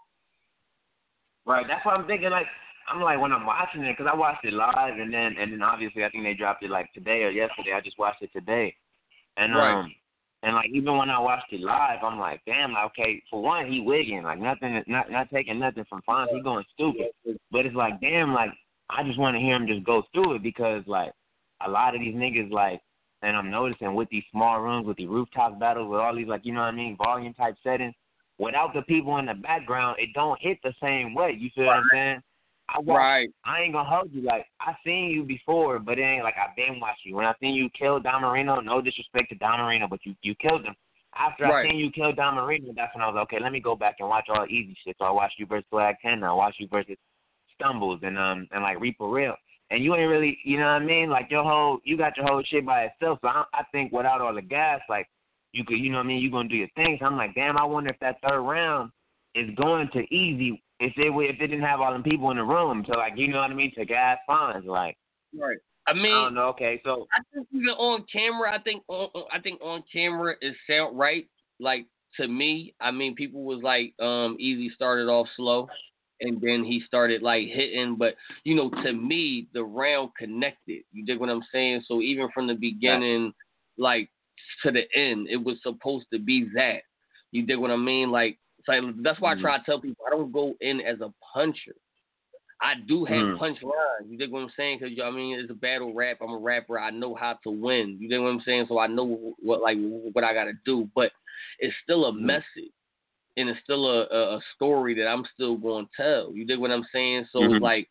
Right, that's what I'm thinking. Like, I'm like, when I'm watching it, because I watched it live, and then obviously I think they dropped it like today or yesterday. I just watched it today, and right. And like even when I watched it live, I'm like, damn, like, okay, for one, he wigging, like nothing, not taking nothing from Fonz, he going stupid. But it's like, damn, like I just want to hear him just go through it because like a lot of these niggas like, and I'm noticing with these small rooms, with the rooftop battles, with all these like, you know what I mean, volume type settings, without the people in the background, it don't hit the same way. You feel what I'm saying? I ain't gonna hold you. Like, I seen you before, but it ain't like I've been watching you. When I seen you kill Don Marino, no disrespect to Don Marino, but you killed him. After I seen you kill Don Marino, that's when I was like, okay, let me go back and watch all easy shit. So I watched you versus Flag 10 now. I watched you versus Stumbles and like Reaper Real. And you ain't really, you know what I mean? Like you got your whole shit by itself. So I think without all the gas, like you could, you know what I mean? You gonna do your thing. So I'm like, damn, I wonder if that third round is going to easy. If it didn't have all them people in the room to, like, you know what I mean, to gas Fonz, like. Right. I mean, I don't know. Okay, so I think even on camera, I think on camera it sound right. Like, to me, I mean, people was like, Easy started off slow, and then he started like hitting. But you know, to me, the round connected. You dig what I'm saying? So even from the beginning, like to the end, it was supposed to be that. You dig what I mean? Like. So that's why I try to tell people I don't go in as a puncher. I do have punch lines. You dig what I'm saying? Because I mean, it's a battle rap. I'm a rapper. I know how to win. You dig what I'm saying? So I know what I got to do. But it's still a message, and it's still a story that I'm still going to tell. You dig what I'm saying? So it's like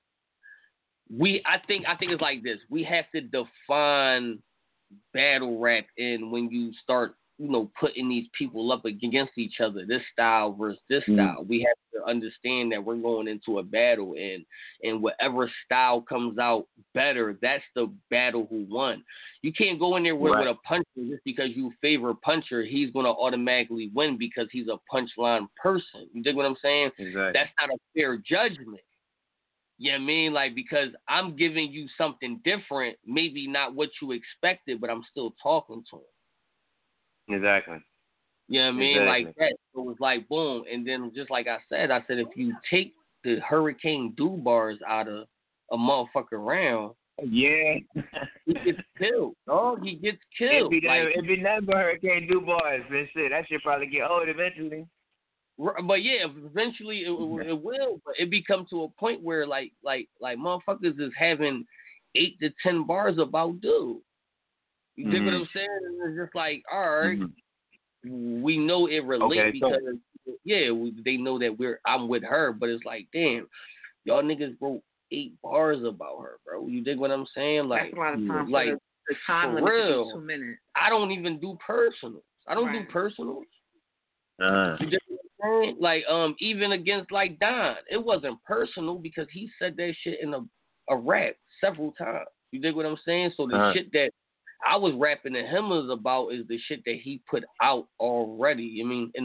I think it's like this. We have to define battle rap, and when you start, you know, putting these people up against each other, this style versus this style. We have to understand that we're going into a battle, and whatever style comes out better, that's the battle who won. You can't go in there with a puncher just because you favor puncher. He's going to automatically win because he's a punchline person. You dig what I'm saying? Exactly. That's not a fair judgment. You know what I mean? Like, because I'm giving you something different, maybe not what you expected, but I'm still talking to him. Exactly. You know what I mean? Like that. So it was like, boom. And then just like I said, if you take the Hurricane Do bars out of a motherfucking round, he gets killed. Oh, he gets killed. It'd be nothing but Hurricane Do bars. Man, shit, that shit probably get old eventually. But yeah, eventually it will. But it becomes to a point where like motherfuckers is having 8 to 10 bars about dude. You dig what I'm saying? It's just like, all right, we know it relates because they know that I'm with her, but it's like, damn, y'all niggas wrote 8 bars about her, bro. You dig what I'm saying? Like, that's a lot of time. Like, the time limit is 2 minutes. I don't even do personals. I don't do personals. You dig what I'm saying? Like, even against like Don, it wasn't personal because he said that shit in a rap several times. You dig what I'm saying? So the shit that I was rapping to him about is the shit that he put out already. In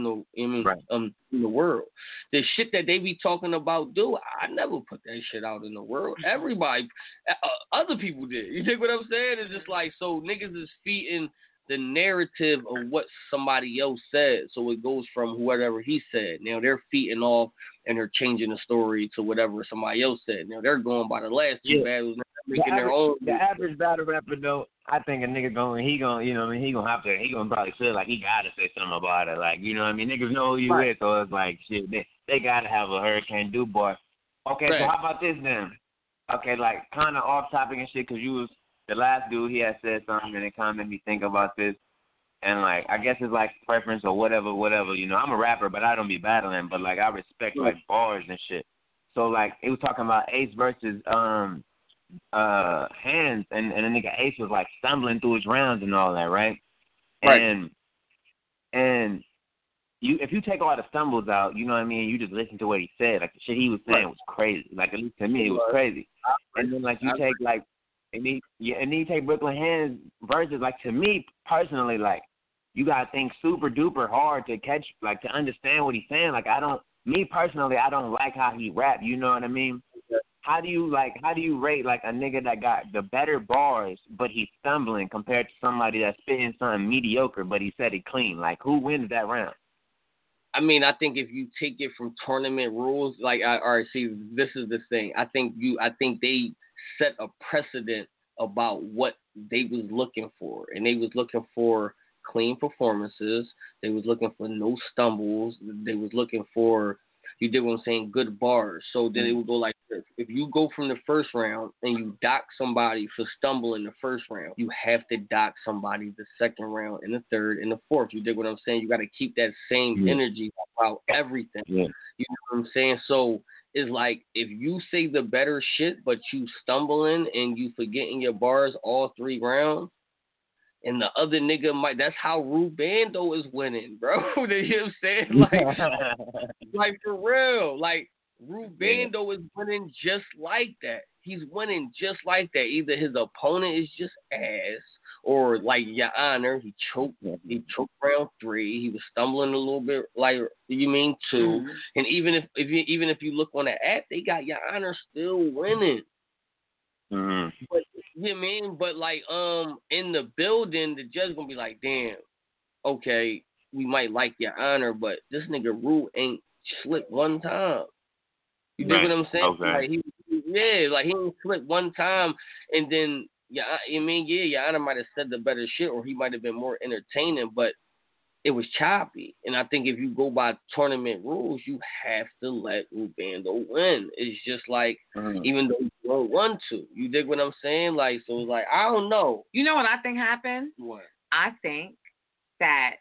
the world, the shit that they be talking about, dude. I never put that shit out in the world. Everybody, other people did. You think what I'm saying? It's just like, so niggas is feeding the narrative of what somebody else said, so it goes from whatever he said. Now they're feeding off and they're changing the story to whatever somebody else said. Now they're going by the last 2 battles, making their own. The average battle rapper though, I think a nigga he gonna probably feel like he gotta say something about it. Like, you know what I mean? Niggas know who you with, so it's like shit. They gotta have a Hurricane Do bar. Okay, so how about this then? Okay, like kind of off topic and shit, because you was the last dude. He had said something and it kind of made me think about this. And like, I guess it's like preference or whatever. You know, I'm a rapper, but I don't be battling. But like, I respect like bars and shit. So like, he was talking about Ace versus Hands, and the nigga Ace was like stumbling through his rounds and all that, right? And you, if you take all the stumbles out, you know what I mean, you just listen to what he said. Like the shit he was saying was crazy. Like, at least to me, it was crazy. And then like you take like, and then you take Brooklyn Hands versus, like, to me personally, like, you gotta think super duper hard to catch, like, to understand what he's saying. Like, me personally, I don't like how he rap. You know what I mean? how do you rate like a nigga that got the better bars but he's stumbling compared to somebody that's spitting something mediocre but he said it clean? Like, who wins that round? I mean, I think if you take it from tournament rules, like, all right, see, this is the thing. I think they set a precedent about what they was looking for, and they was looking for clean performances. They was looking for no stumbles. They was looking for, you did what I'm saying, good bars. So then it would go like this. If you go from the first round and you dock somebody for stumbling the first round, you have to dock somebody the second round and the third and the fourth. You did what I'm saying? You got to keep that same energy about everything. Yeah. You know what I'm saying? So it's like if you say the better shit, but you stumbling and you forgetting your bars all 3 rounds, and the other nigga might, that's how Rubando is winning, bro. You know what I'm saying? Like for real. Like, Rubando is winning just like that. He's winning just like that. Either his opponent is just ass, or like Your Honor, he choked round 3. He was stumbling a little bit, like, you mean 2. Mm-hmm. And even if you look on the app, they got Your Honor still winning. Mm-hmm. But you know what I mean? But like in the building, the judge gonna be like, damn, okay, we might like Your Honor, but this nigga Rue ain't slipped one time. You dig what I'm saying? Okay. Like he ain't slipped one time, and then Your Honor might have said the better shit, or he might have been more entertaining, but it was choppy. And I think if you go by tournament rules, you have to let Rubando win. It's just like, even though you don't want to. You dig what I'm saying? Like, so it's like, I don't know. You know what I think happened? What? I think that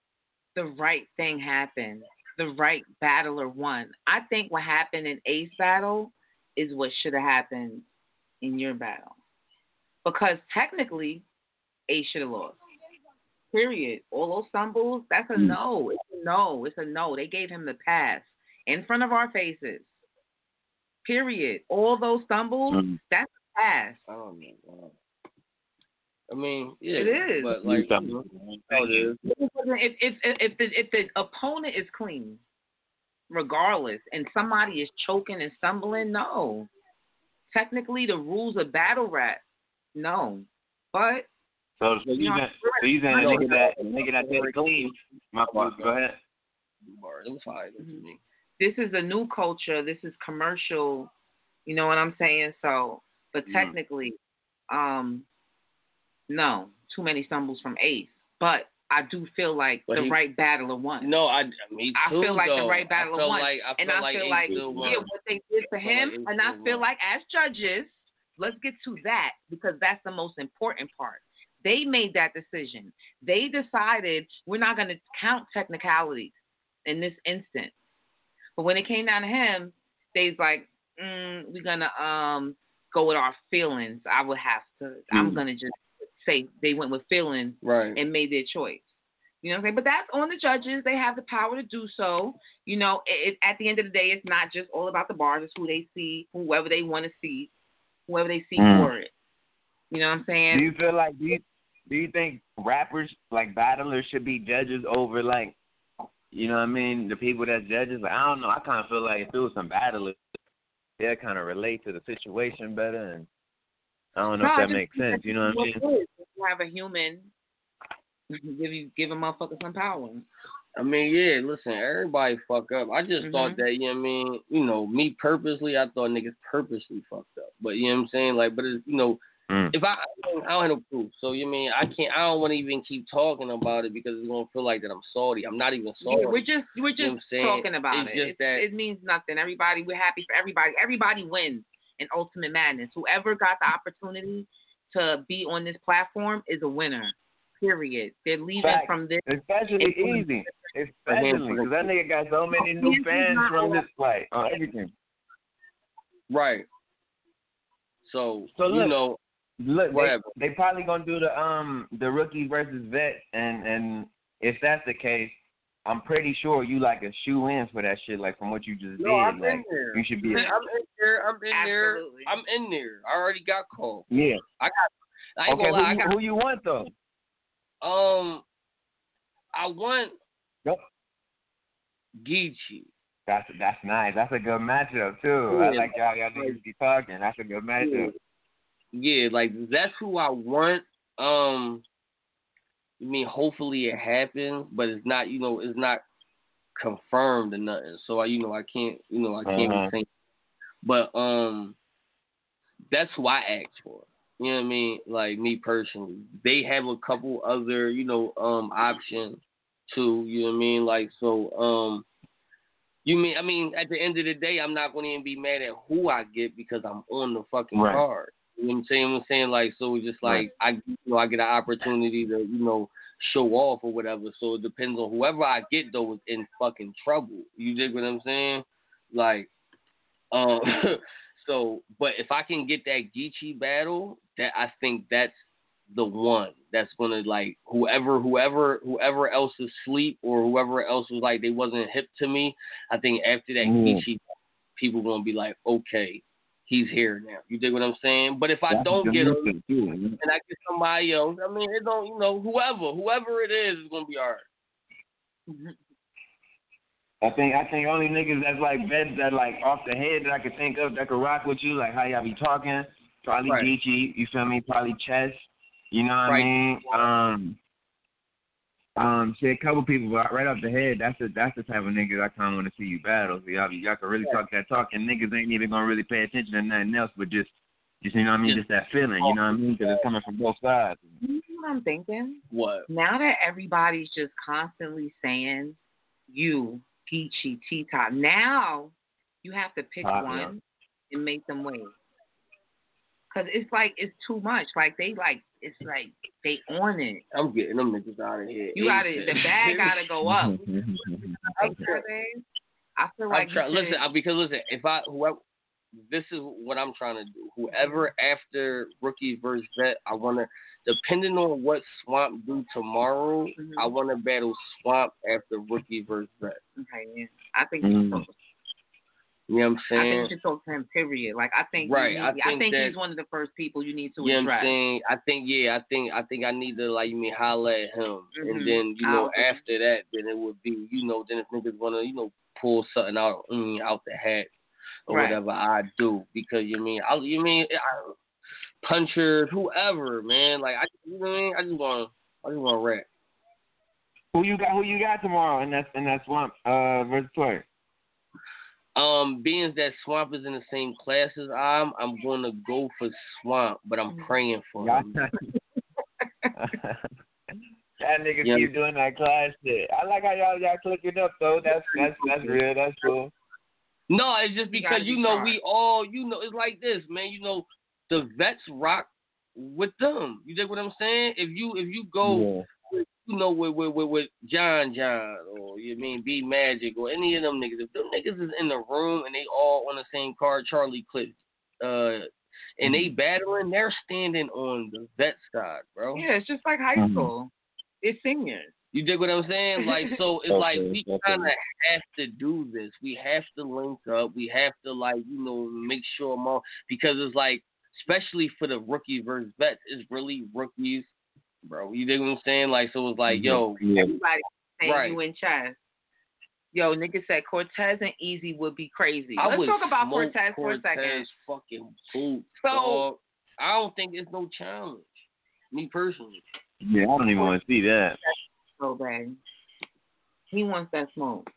the right thing happened. The right battler won. I think what happened in Ace battle is what should have happened in your battle. Because technically, Ace should have lost. Period. All those stumbles, that's a no. It's a no. It's a no. They gave him the pass in front of our faces. Period. All those stumbles, that's a pass. I don't know. I mean, yeah, it is. But like, if the opponent is clean, regardless, and somebody is choking and stumbling, no. Technically, the rules of battle rap, no. But so you saying a nigga that did clean? My fault. Go ahead. It was fine. This is a new culture. This is commercial. You know what I'm saying? So, but technically, no, too many stumbles from Ace. But I do feel like right battler won. No, me too. I feel like the right battler won. I feel like what they did to him, and I feel like as judges, let's get to that because that's the most important part. They made that decision. They decided we're not going to count technicalities in this instance. But when it came down to him, they's like, we're going to go with our feelings. I would have to. I'm going to just say they went with feelings and made their choice. You know what I'm saying? But that's on the judges. They have the power to do so. You know, at the end of the day, it's not just all about the bars. It's who they see, whoever they want to see, whoever they see for it. You know what I'm saying? Do you feel like, do you think rappers, like battlers, should be judges over, like, you know what I mean, the people that's judges? Like, I don't know. I kind of feel like if it was some battlers, they'll kind of relate to the situation better, and I don't know if that makes sense. You know what I mean? You have a human, give a motherfucker some power. I mean, yeah, listen, everybody fuck up. I just thought that, you know what I mean, you know, me purposely, I thought niggas purposely fucked up. But, you know what I'm saying? Like, but, it's, you know, if I don't have no proof. So, you mean, I don't want to even keep talking about it because it's going to feel like that I'm salty. I'm not even sorry. Yeah, we're just you know talking about it. It means nothing. We're happy for everybody. Everybody wins in Ultimate Madness. Whoever got the opportunity to be on this platform is a winner. Period. They're leaving from this. Especially easy. Especially because that nigga got so many new fans from this fight on everything. Right. So look, you know, they probably gonna do the rookie versus vet, and if that's the case, I'm pretty sure you like a shoe in for that shit. Like from what you just did, I'm like in there. You should be. I'm in there. I already got called. Yeah. I ain't gonna lie. Who you want though? I want Geechee. That's nice. That's a good matchup too. Yeah, I like y'all niggas be talking. That's a good matchup. Yeah, like that's who I want. I mean, hopefully it happens, but it's not. It's not confirmed or nothing. So I can't. I can't be saying. But that's who I asked for. You know what I mean? Like me personally, they have a couple other options too. You know what I mean? Like so I mean, at the end of the day, I'm not going to even be mad at who I get because I'm on the fucking card. You know what I'm saying? Like, so it's just like, I get an opportunity to, show off or whatever. So it depends on whoever I get, though, is in fucking trouble. You dig what I'm saying? Like, so, but if I can get that Geechee battle, that I think that's the one that's gonna like whoever else is asleep or whoever else was like they wasn't hip to me. I think after that Geechee, people gonna be like, okay, he's here now. You dig what I'm saying? But if I don't get him and I get somebody else, I mean, it don't, whoever it is gonna be all right. I think only niggas that's like vets that like off the head that I could think of that could rock with you, like how y'all be talking. Probably Geechee, you feel me? Probably Chess. You know what I mean? Shit, a couple people, but right off the head, that's the type of niggas I kind of want to see you battle. So y'all can really talk that talk, and niggas ain't even gonna really pay attention to nothing else, but just you know what I mean? Just that feeling, you know what I mean? Because it's coming from both sides. You know what I'm thinking? What? Now that everybody's just constantly saying you, Geechee, T-Top, now you have to pick one and make them wait. Because it's like, it's too much. It's like they on it. I'm getting them niggas out of here. The bag got to go up. I feel like listen, this is what I'm trying to do. Whoever after Rookie versus Vet, I want to, depending on what Swamp do tomorrow, I want to battle Swamp after Rookie versus Vet. Okay, yeah. I think you know what I'm saying? I think you should talk to him, period. Like, I think he's one of the first people you need to address. You know what I'm saying? I think I need to, like, holler at him. And then, after that, then it would be, then if niggas want to, pull something out the hat or whatever, I do. Because, puncher, whoever, man. Like, I just want to rap. Who you got tomorrow in that Swamp versus Twerk? Being that Swamp is in the same class as I'm going to go for Swamp, but I'm praying for him. That nigga keep doing that class shit. I like how y'all clicking up though. That's real. That's cool. No, it's just because we all it's like this, man. The vets rock with them. You dig what I'm saying? If you go. With John or B Magic or any of them niggas, if them niggas is in the room and they all on the same card, Charlie Clips, and they battling, they're standing on the vet side, bro. Yeah, it's just like high school. It's seniors. You dig what I'm saying? Like, so it's like we kind of have to do this. We have to link up. We have to make sure I'm all, because it's like, especially for the rookie versus vets, it's really rookies. Bro, you dig what I'm saying? Like, so it's like, everybody saying you in chess. Yo, nigga said Cortez and Easy would be crazy. Let's talk about Cortez for a second. Fucking boots, dog. I don't think it's no challenge. Me personally. Yeah, I don't even want to see that. So bad. He wants that smoke.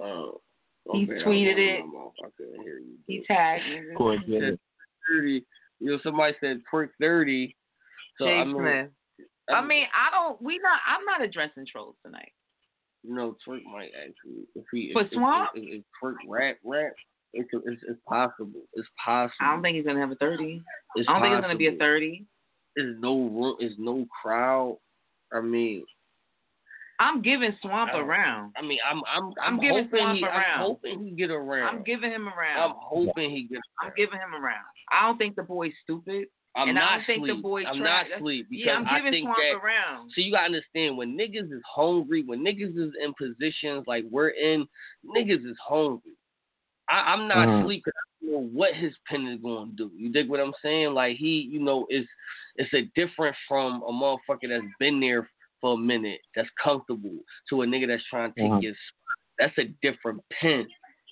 He tweeted it. I couldn't hear you. He tagged Cortez 30. Somebody said Twerk 30. So Jay Smith. I'm not addressing trolls tonight. Twerk might actually. For Swamp? If Twerk rap, it's possible. It's possible. I don't think he's gonna have a 30. I don't think it's gonna be a 30. There's no room. There's no crowd. I mean, I'm giving Swamp a round. I mean, I'm giving Swamp a round. I'm hoping he get a round. I'm giving him a round. I'm hoping he gets. I'm giving him a round. I don't think the boy's stupid. I'm not asleep because I'm giving Swamp a round. So you gotta understand, when niggas is hungry, when niggas is in positions like we're in, niggas is hungry. I'm not asleep because I don't know what his pen is gonna do. You dig what I'm saying? Like, he, it's a different from a motherfucker that's been there for a minute, that's comfortable, to a nigga that's trying to take his spot. That's a different pen.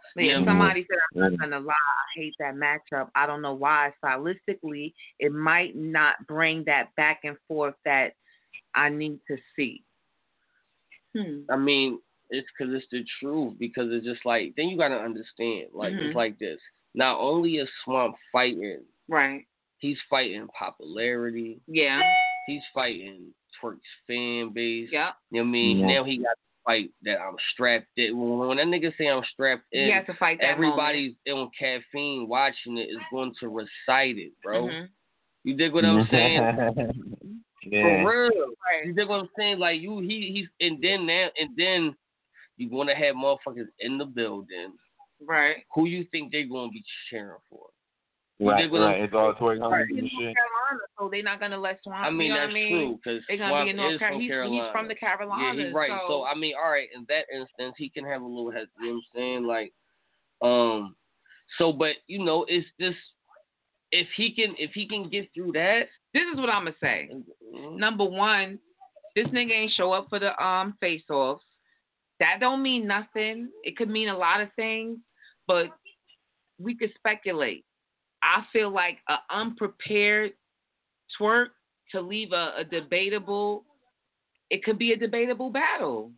Yeah, somebody said, I'm not gonna lie, I hate that matchup. I don't know why. Stylistically, it might not bring that back and forth that I need to see. I mean, it's because it's the truth. Because it's just like, then you gotta understand. Like, it's like this. Not only is Swamp fighting, right? He's fighting popularity. Yeah. He's fighting Twerk's fan base. Yeah. You know what I mean? Now he got to fight that I'm strapped in. When that nigga say I'm strapped in, he has to fight that everybody's on caffeine watching it is going to recite it, bro. You dig what I'm saying? Yeah. For real. Right. You dig what I'm saying? Like he's and then you're gonna have motherfuckers in the building. Right. Who you think they're gonna be cheering for? Right. It's all Twerk and shit. Carolina, so they're not gonna let Swamp. I mean, you know that's true because Swamp is from Carolina. He's from the Carolinas. Yeah, he's right. So I mean, all right. In that instance, he can have a little head. You know what I'm saying? Like, so, but you know, it's just if he can get through that. This is what I'm gonna say. Number one, this nigga ain't show up for the face-offs. That don't mean nothing. It could mean a lot of things, but we could speculate. I feel like an unprepared Twerk to leave a debatable. It could be a debatable battle.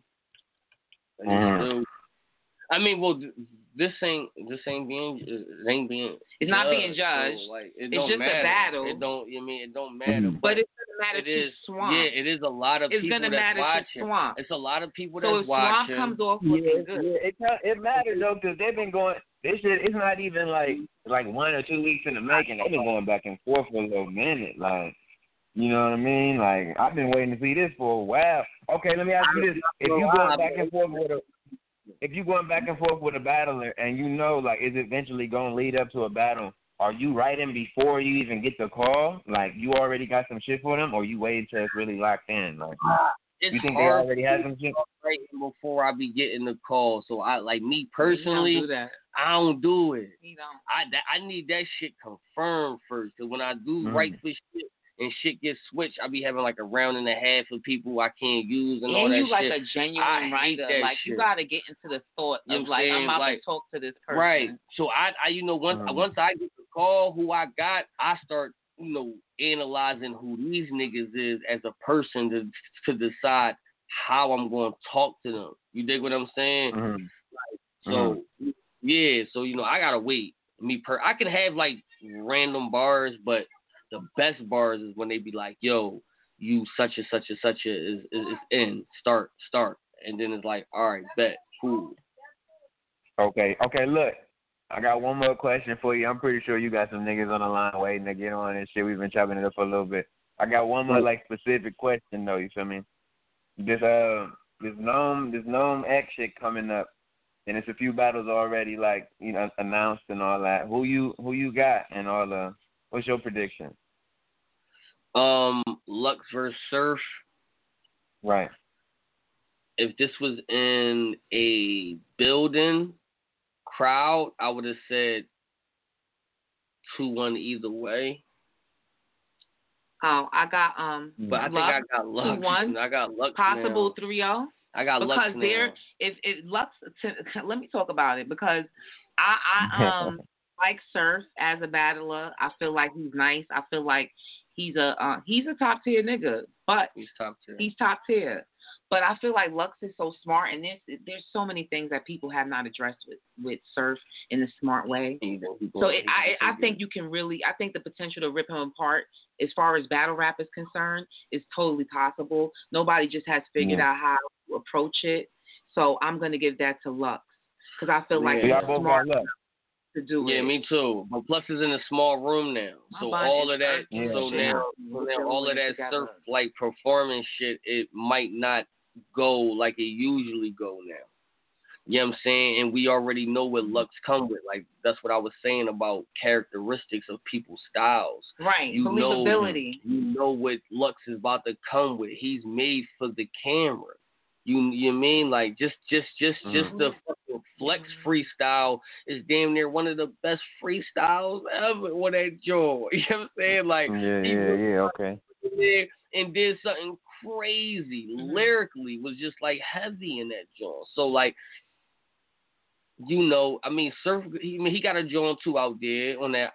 I mean, well, this ain't being. It's not being judged. So, like, it's just matter. a battle. It don't. I mean, it don't matter. But it doesn't matter to Swamp. Yeah, it is a lot of it's people gonna that's matter watching. To Swamp. It's a lot of people so that's watching. So if Swamp comes off looking good, it matters though because they've been going. This shit. It's not even like 1 or 2 weeks in the making. They've been going back and forth for a little minute. Like, you know what I mean? Like, I've been waiting to see this for a while. Okay, let me ask you this: if you going back and forth with a battler, and you know, like, is it eventually going to lead up to a battle? Are you writing before you even get the call? Like, you already got some shit for them, or you waiting till it's really locked in? Like, you think they already have some shit? Writing before I be getting the call. So me personally, I don't do it. You don't. I need that shit confirmed first. Cause when I do write for shit and shit gets switched, I be having like a round and a half of people I can't use and all that shit. And you like a genuine writer. Like shit. You gotta get into the thought of like I'm about to talk to this person. Right. So I once I get the call who I got, I start analyzing who these niggas is as a person to decide how I'm going to talk to them. You dig what I'm saying? So I gotta wait. I can have like random bars, but the best bars is when they be like, "Yo, you such and such and such is in start," and then it's like, "All right, bet, cool." Okay. Look, I got one more question for you. I'm pretty sure you got some niggas on the line waiting to get on and shit. We've been chopping it up for a little bit. I got one more like specific question though. You feel me? This Gnome X shit coming up, and it's a few battles already like announced and all that. Who you got and all the? What's your prediction? Lux versus Surf. Right. If this was in a building crowd, I would have said 2-1 either way. Oh, I got but I think I got Lux. 2-1. I got Lux. Possible now. 3-0. I got Lux now. Because if Lux, let me talk about it because I like Surf as a battler. I feel like he's nice. I feel like he's a top tier nigga, but he's top tier. He's top tier. But I feel like Lux is so smart, and there's so many things that people have not addressed with Surf in a smart way. So I think you can I think the potential to rip him apart as far as battle rap is concerned is totally possible. Nobody just has figured out how to approach it. So I'm going to give that to Lux because I feel like he's smart enough to do it. Yeah, me too. But plus is in a small room now. So all of that, now all of that Surf like performance shit, it might not go like it usually go now. You know what I'm saying? And we already know what Lux come with. Like, that's what I was saying about characteristics of people's styles. Right, believability. You know what Lux is about to come with. He's made for the camera. You mean like just the fucking Flex freestyle is damn near one of the best freestyles ever with that jaw. You know what I'm saying? Like okay. And did something crazy lyrically, was just like heavy in that jaw. So like You know, I mean, Surf. He got a joint too out there on that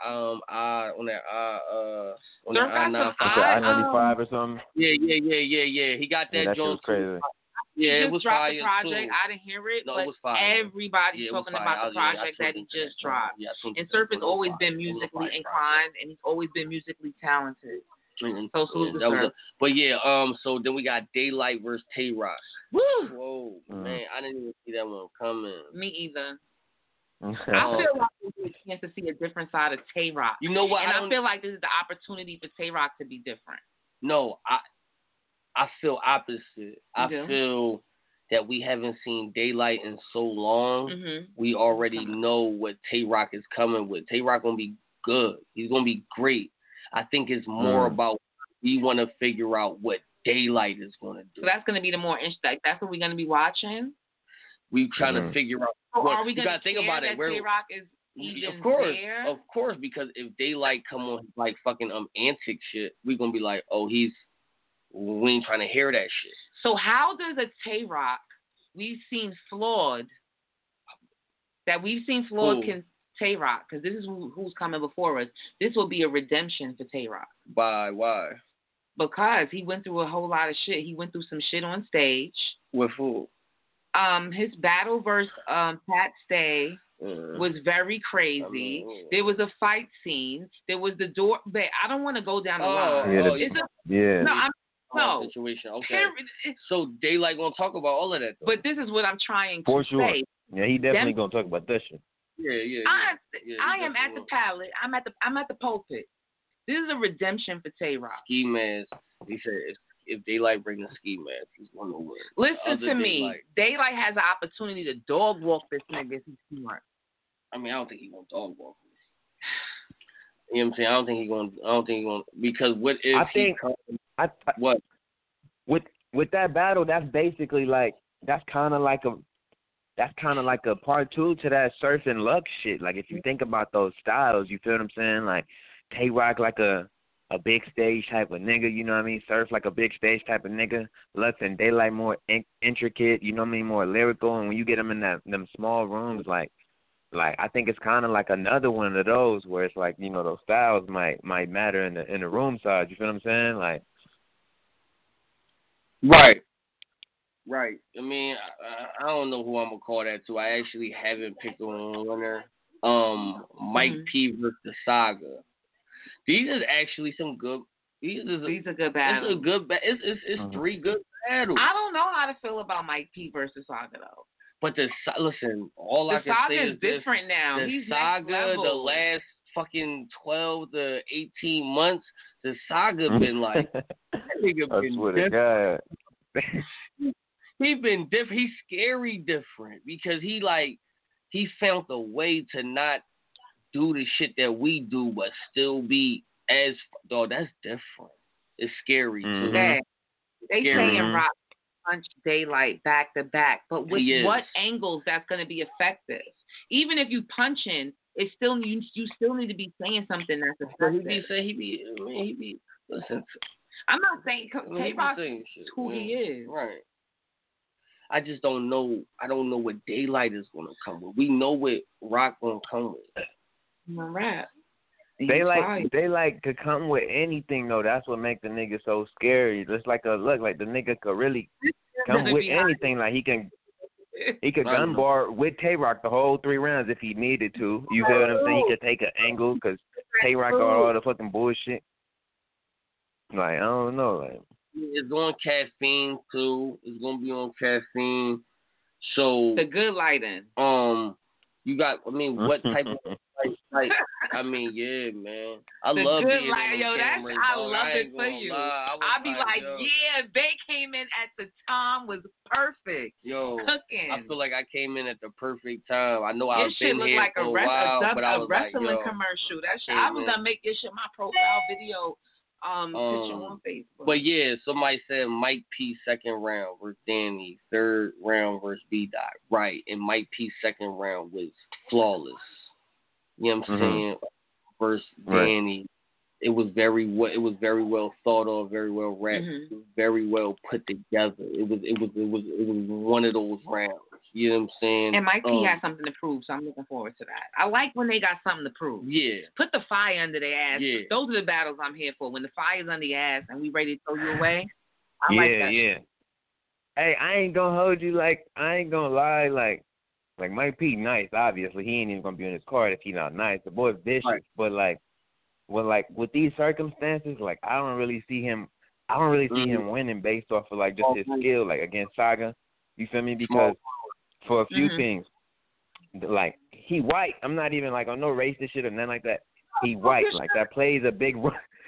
I-95 or something. Yeah. He got that joint crazy. Yeah, it was fire the project. too. I didn't hear it, but it was fire. everybody's talking about the project that he just dropped. Yeah, and Surf has always been musically inclined, and he's always been musically talented. So salute to Surf. But yeah, so then we got Daylight versus Tay Roc. Woo! Whoa, man, I didn't even see that one coming. Me either. I feel like we get a chance to see a different side of Tay Roc. You know what? And I feel like this is the opportunity for Tay Roc to be different. No, I feel opposite. I feel that we haven't seen Daylight in so long. Mm-hmm. We already know what Tay Roc is coming with. Tay Roc gonna be good. He's gonna be great. I think it's more about we want to figure out what Daylight is gonna do. So that's gonna be the more interesting. That's what we're gonna be watching. We trying to figure out. So are we you gotta think about it. Tay Roc is even of course, there? Of course, because if Daylight come on like fucking antic shit, we gonna be like, oh, we ain't trying to hear that shit. So how does a Tay Roc we've seen flawed can Tay Roc, because this is who's coming before us. This will be a redemption for Tay Roc. Why? Because he went through a whole lot of shit. He went through some shit on stage. With who? His battle versus Pat Stay was very crazy. I mean, there was a fight scene. There was the door. But I don't want to go down the line. No, situation. Okay. So Daylight gonna talk about all of that, though. But this is what I'm trying for to sure. say. Yeah, he definitely gonna talk about that shit. Yeah. I am at the pallet. I'm at the pulpit. This is a redemption for Tay Roc. Ski Mask. He said if Daylight bring a ski mask, he's gonna win. Listen to me. Daylight has an opportunity to dog walk this nigga if he's smart. I mean, I don't think he's gonna dog walk him. You know what I'm saying? I don't think he's gonna because what if what? With that battle, that's basically like that's kind of like a part two to that Surf and Lux shit. Like if you think about those styles, you feel what I'm saying? Like Tay Roc like a big stage type of nigga, you know what I mean? Surf like a big stage type of nigga. Lux and Daylight more intricate, you know what I mean? More lyrical. And when you get them in them small rooms, like I think it's kind of like another one of those where it's like, you know, those styles might matter in the room size. You feel what I'm saying? Like. Right. I mean, I don't know who I'm gonna call that to. I actually haven't picked a winner. Mike P versus the Saga. These are actually some good. These are good battles. It's a good. It's three good battles. I don't know how to feel about Mike P versus Saga though. But listen, all I can say is different now. The He's Saga, the last fucking 12 to 18 months, the Saga been like that nigga been different. He been different. He's scary different because he found a way to not do the shit that we do, but still be as dog. That's different. It's scary too. They saying Rock punch Daylight back to back, but with what angles that's going to be effective? Even if you punching, it's still you still need to be saying something that's effective. He be. Listen. I'm not saying Tay Roc is who he is. Right. I just don't know. I don't know what Daylight is going to come with. We know what Rock going to come with. I'm rap. Daylight could come with anything though. That's what makes the nigga so scary. Just like the nigga could really come with anything. Like he could gun bar with Tay Roc the whole 3 rounds if he needed to. You feel what I'm saying? He could take an angle because Tay Roc got all the fucking bullshit. Like I don't know. Like it's on Caffeine too. It's gonna be on Caffeine. So the good lighting. You got. I mean, what type of like? I mean, yeah, man. I love good being light, on yo. camera, I love it for you. I'll be like, they came in at the time was perfect. Yo, cooking. I feel like I came in at the perfect time. I know I've been here like for a while, but I was wrestling like, commercial. That shit. I was gonna make this shit my profile video. Picture on Facebook. But yeah, somebody said Mike P second round versus Danny, third round versus B-Dot. Right, and Mike P second round was flawless. You know what I'm saying? Versus Danny, it was very well thought of, very well wrapped, very well put together. It was one of those rounds. You know what I'm saying? And Mike P has something to prove, so I'm looking forward to that. I like when they got something to prove. Yeah. Put the fire under their ass. Yeah. Those are the battles I'm here for. When the fire's under your ass and we ready to throw you away. I yeah, like that. Yeah. Hey, I ain't gonna hold you. Like, I ain't gonna lie. Like Mike P nice. Obviously, he ain't even gonna be on his card if he not nice. The boy's vicious, right. But with these circumstances, like I don't really see him him winning based off of like just his skill, like against Saga. You feel me? Because for a few things, like he white. I'm not even like on no racist shit or nothing like that. He white. Like that plays a big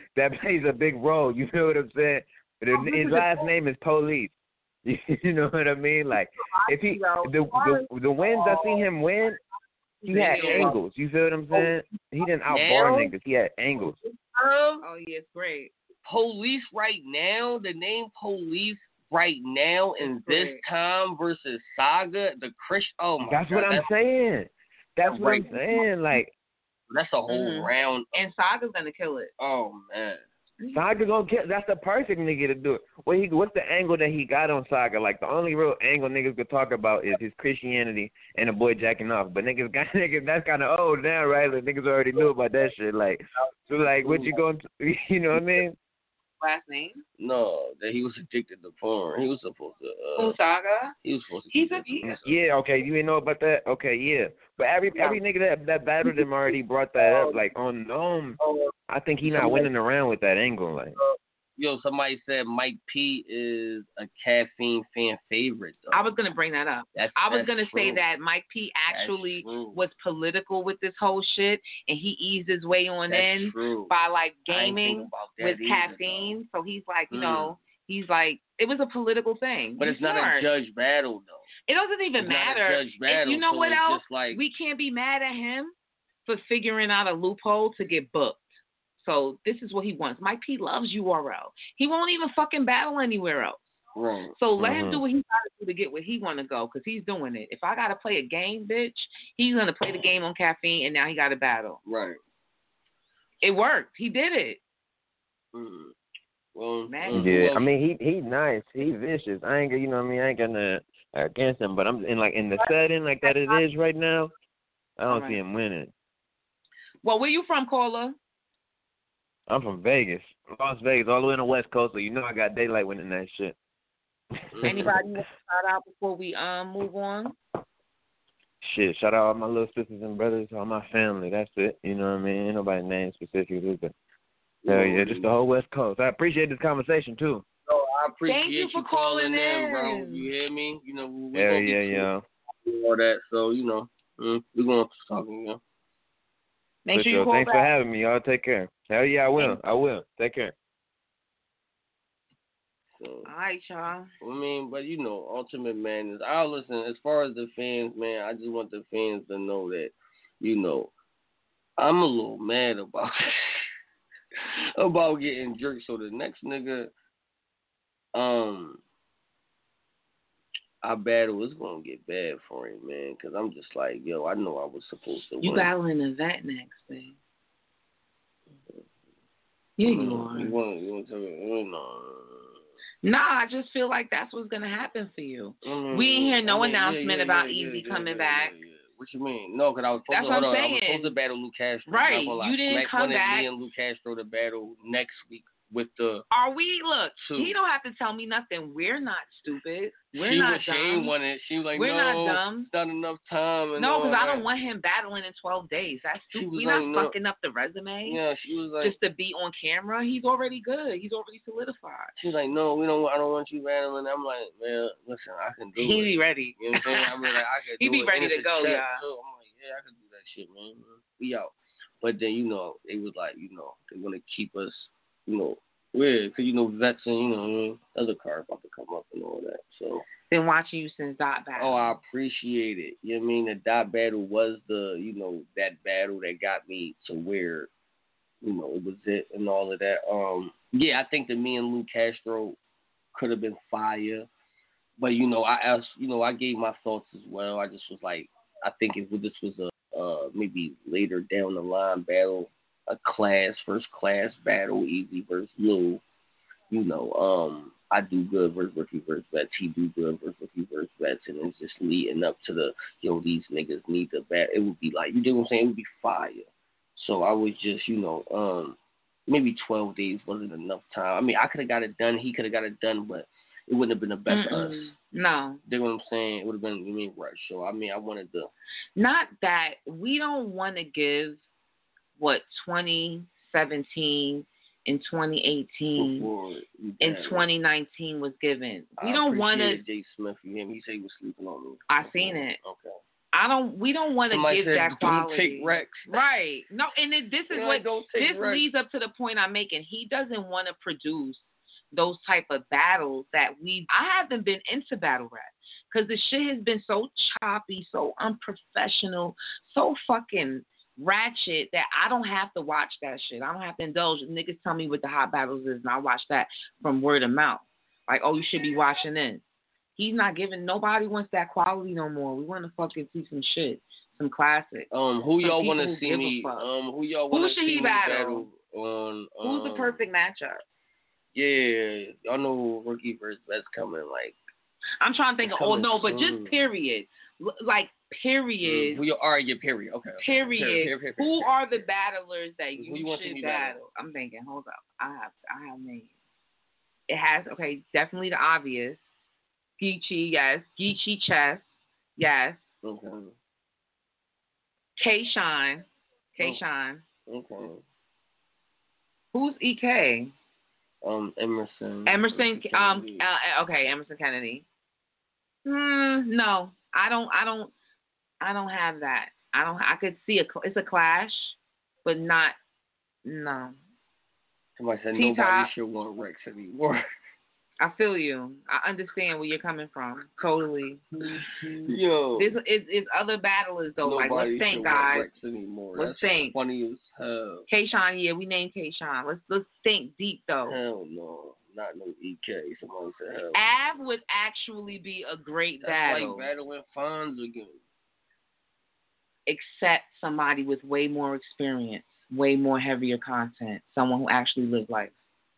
role. You know what I'm saying? His last name is Police. You know what I mean? Like if he the wins I seen him win, he had angles. You feel what I'm saying? He didn't outbar niggas. He had angles. Oh yeah, it's great. Police right now, the name Police right now in this time versus Saga, the Christian. Oh my That's God, what I'm saying. That's what I'm saying. Like that's a whole round. And Saga's gonna kill it. Oh man. Saga gonna kill. That's the perfect nigga to do it. What's the angle that he got on Saga? Like the only real angle niggas could talk about is his Christianity and the boy jacking off. But niggas that's kind of old now, right? Like niggas already knew about that shit. Like so, like what you going to? You know what I mean? Last name? No, that he was addicted to porn. He was supposed to. Saga? He was supposed to. Yeah, okay. You didn't know about that? Okay, yeah. But every nigga that battled him already brought that up. Like on I think he not winning around with that angle. Like, somebody said Mike P is a Caffeine fan favorite. Though. I was gonna bring that up. I was gonna say that Mike P actually was political with this whole shit, and he eased his way on in by like gaming with Caffeine. So he's like, you know, he's like, it was a political thing. But it's not a judge battle though. It doesn't even matter. Battle, you know so what else? Like, we can't be mad at him for figuring out a loophole to get booked. So this is what he wants. Mike P loves URL. He won't even fucking battle anywhere else. Right. So let him do what he got to do to get where he want to go, because he's doing it. If I got to play a game, bitch, he's going to play the game on Caffeine, and now he got to battle. Right. It worked. He did it. Mm. Well, yeah, I mean, he nice. He vicious. I ain't gonna against him, but I'm in the setting like that it is right now. I don't see him winning. Well, where you from, Caller? I'm from Vegas, Las Vegas, all the way on the West Coast. So you know I got daylight winning that shit. Anybody want to shout out before we move on? Shit, shout out all my little sisters and brothers, all my family. That's it. You know what I mean? Ain't nobody named specifically, but hell yeah, just the whole West Coast. I appreciate this conversation too. Oh, I appreciate Thank you for calling in, bro. You hear me? You know, hell yeah. All that, so you know, we're gonna talk again. Make sure you call Thanks back. for having me. Y'all take care. Hell yeah, I will. Take care. So, all right, y'all. I mean, but you know, ultimate man is. I'll listen. As far as the fans, man, I just want the fans to know that, you know, I'm a little mad about about getting jerked. So the next nigga, I battle is gonna get bad for him, man. Cause I'm just like, yo, I know I was supposed to. You battling Yvette next, babe. Yeah, you are. You want to tell me? Nah, I just feel like that's what's gonna happen for you. We ain't hear no announcement about Easy coming back. Yeah. What you mean? No, because I was supposed I was supposed to battle Luke Castro. Right, you didn't come back. Me and Luke Castro to battle next week with the. Are we? Look, he don't have to tell me nothing. We're not stupid. We're not dumb. She ain't want it. She was like, we're no, not dumb. It's not enough time. And no, because I don't want him battling in 12 days. That's stupid. We're not fucking up the resume. Yeah, she was like, just to be on camera. He's already good. He's already solidified. She was like, no, we don't. I don't want you battling. I'm like, man, listen, I can do it. He be ready. You know what I'm saying? I mean, like, I can do it. He be ready to go, yeah. So I'm like, yeah, I can do that shit, man. We out. But then, you know, they was like, you know, they want to keep us, you know, weird, because, you know, vets and, you know, other cars about to come up and all that. So been watching you since Dot Battle. Oh, I appreciate it. You know what I mean? The Dot Battle was the, you know, that battle that got me to where, you know, it was it and all of that. Yeah, I think that me and Luke Castro could have been fire. But, you know, I gave my thoughts as well. I just was like, I think if this was a maybe later down the line battle, a first class battle, Easy versus Lou, you know, I do good versus rookie versus vets. He do good versus rookie versus vets, and it's just leading up to the these niggas need the bat. It would be like, you know what I'm saying? It would be fire. So I was just maybe 12 days wasn't enough time. I mean, I could have got it done. He could have got it done, but it wouldn't have been the best for us. No. You know what I'm saying? It would have been rushed. So I mean, I wanted to. Not that we don't want to give what 2017 and 2018 and 2019 was given. We don't want to. Jay Smith, he said he was sleeping on me. I seen it. Okay. We don't want to give that quality. Don't take Rex. Right. No, and this is what this leads up to the point I'm making. He doesn't want to produce those type of battles that I haven't been into battle rap because the shit has been so choppy, so unprofessional, so fucking ratchet that I don't have to watch that shit. I don't have to indulge. Niggas tell me what the hot battles is, and I watch that from word of mouth. Like, oh, you should be watching this. He's not giving. Nobody wants that quality no more. We want to fucking see some shit, some classic. Who y'all want to see me? Who y'all want to see me battle on? Who's the perfect matchup? Yeah, y'all know rookie versus vets coming. Like, I'm trying to think of. Oh no, but just period. Like period. Period. Okay. Period. Who are the battlers that you should battle? I'm thinking. Hold up. I have names. It has definitely the obvious. Geechee, yes. Geechee Chess, yes. Okay. K-Shine. K-Shine. Okay. Who's EK? Emerson. Emerson. Emerson Kennedy. No, I don't have that. I could see it's a clash, but not. No. Somebody said nobody should want Rex anymore. I feel you. I understand where you're coming from. Totally. Yo. It's other battlers though. Like, let's think, guys. Let's think. Funny as hell. K-Shine, yeah, we named K-Shine. Let's think deep though. Hell no. Not no EK. Someone said hell. Av would actually be a great battle. Like battling Fonz again. Except somebody with way more experience, way more heavier content. Someone who actually lived life.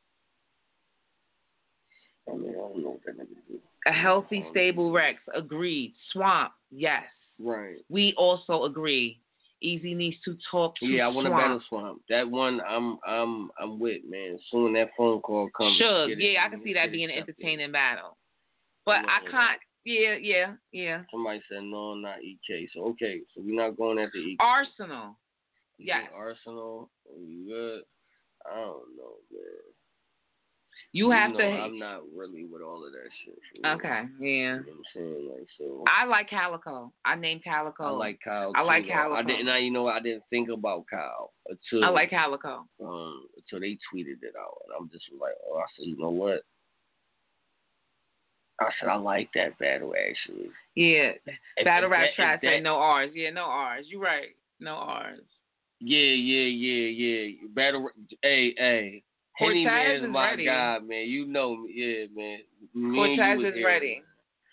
I mean, I don't know what that nigga do. A healthy, stable Rex. Agreed. Swamp. Yes. Right. We also agree. Easy needs to talk to Swamp. Yeah, I want to battle Swamp. That one, I'm with, man. Soon that phone call comes. Sure. Yeah, I can see that being an entertaining battle. But I can't. Yeah. Somebody said no, not EK. So okay, so we're not going after EK. Arsenal. Yes. Arsenal. You good? I don't know, man. You have to. I'm not really with all of that shit. Okay, yeah. You know what I'm saying? Like, so. I like Calico. I named Calico. I like Kyle. I like Calico. I didn't think about Kyle until. I like Calico. Until they tweeted it out, and I'm just like, oh, I said, you know what? I said, I like that battle actually. Yeah, battle rap trash say no R's. Yeah, no R's. You right. No R's. Yeah. Battle. Hey. Henny man is my guy, man. You know me, yeah, man. Cortez is ready.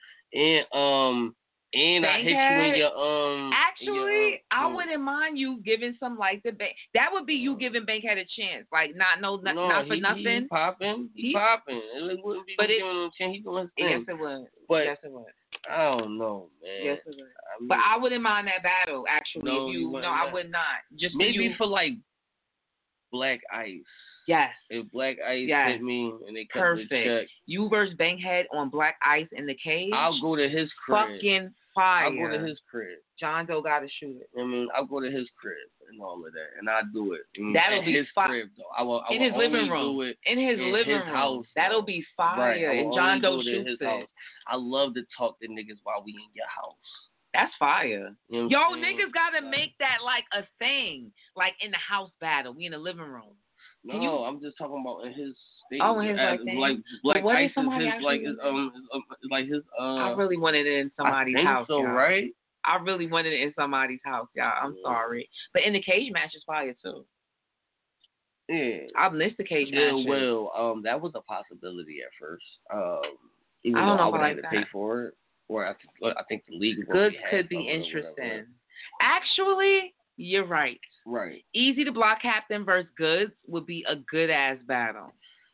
And I hit you in your Actually, I wouldn't mind you giving some like the bank. That would be you giving Bankhead a chance, like not for nothing. He popping. It wouldn't be giving him a chance. He doing his thing. Yes, it would. But yes, it would. I don't know, man. Yes, it would. But I wouldn't mind that battle. Actually, I would not. Just maybe for like Black Ice. Yes. If Black Ice hit me and they cut the check. You versus Bankhead on Black Ice in the cage. I'll go to his crib. Fucking fire. I'll go to his crib. John Doe got to shoot it. I mean, I'll go to his crib and all of that, and I'll do it. That'll be his crib, though. I will in his living room. Do it in his living room. House, that'll be fire. Right. And John Doe shoots it. House. I love to talk to niggas while we in your house. That's fire. You know Yo, niggas gotta make that like a thing, like in the house battle. We in the living room. No, I'm just talking about in his stage. Oh, in his like Black Ice is his I really wanted it in somebody's house. So, y'all. Right? I really wanted it in somebody's house, y'all. I'm sorry, but in the cage match is fire too. Yeah, I missed the cage match. Yeah, well, that was a possibility at first. Even I don't know if I had to pay for it, or I think the league could be interesting. Actually, you're right. Right. Easy to Block Captain versus Goods would be a good ass battle.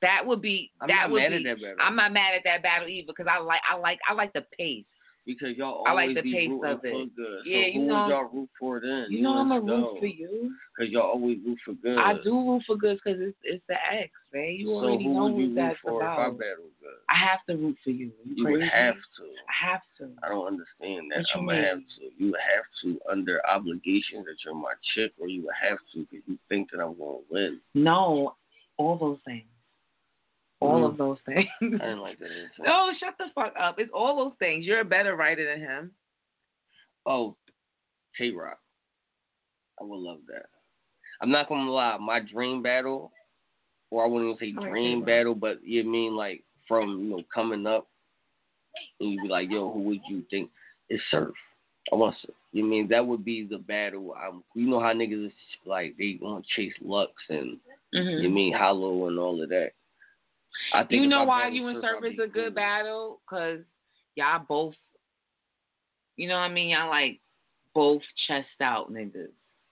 That would be. I'm not mad at that battle. I'm not mad at that battle either because I like the pace. Because y'all always like the be pace rooting of it. for good. Yeah, so you who know, would y'all root for then? You know I'm a root for you. Because y'all always root for good. I do root for good because it's the ex, man. You already know who that's about. If I battle good? I have to root for you. You would have to. I have to. I don't understand that. What I'm going to have to. You would have to under obligation that you're my chick, or you would have to because you think that I'm going to win. No, all those things. All of those things. I didn't like that answer. No, shut the fuck up. It's all those things. You're a better writer than him. Oh, Tay-Rock. I would love that. I'm not going to lie. My dream battle, or I wouldn't even say dream battle, but you mean like from, coming up, and you be like, yo, who would you think is Surf? I want Surf. You mean that would be the battle. You know how niggas is like, they want to chase Lux and, you mean Hollow and all of that. I think you know why you and Surf is a good battle? Because y'all both, you know what I mean? Y'all like both chest out niggas.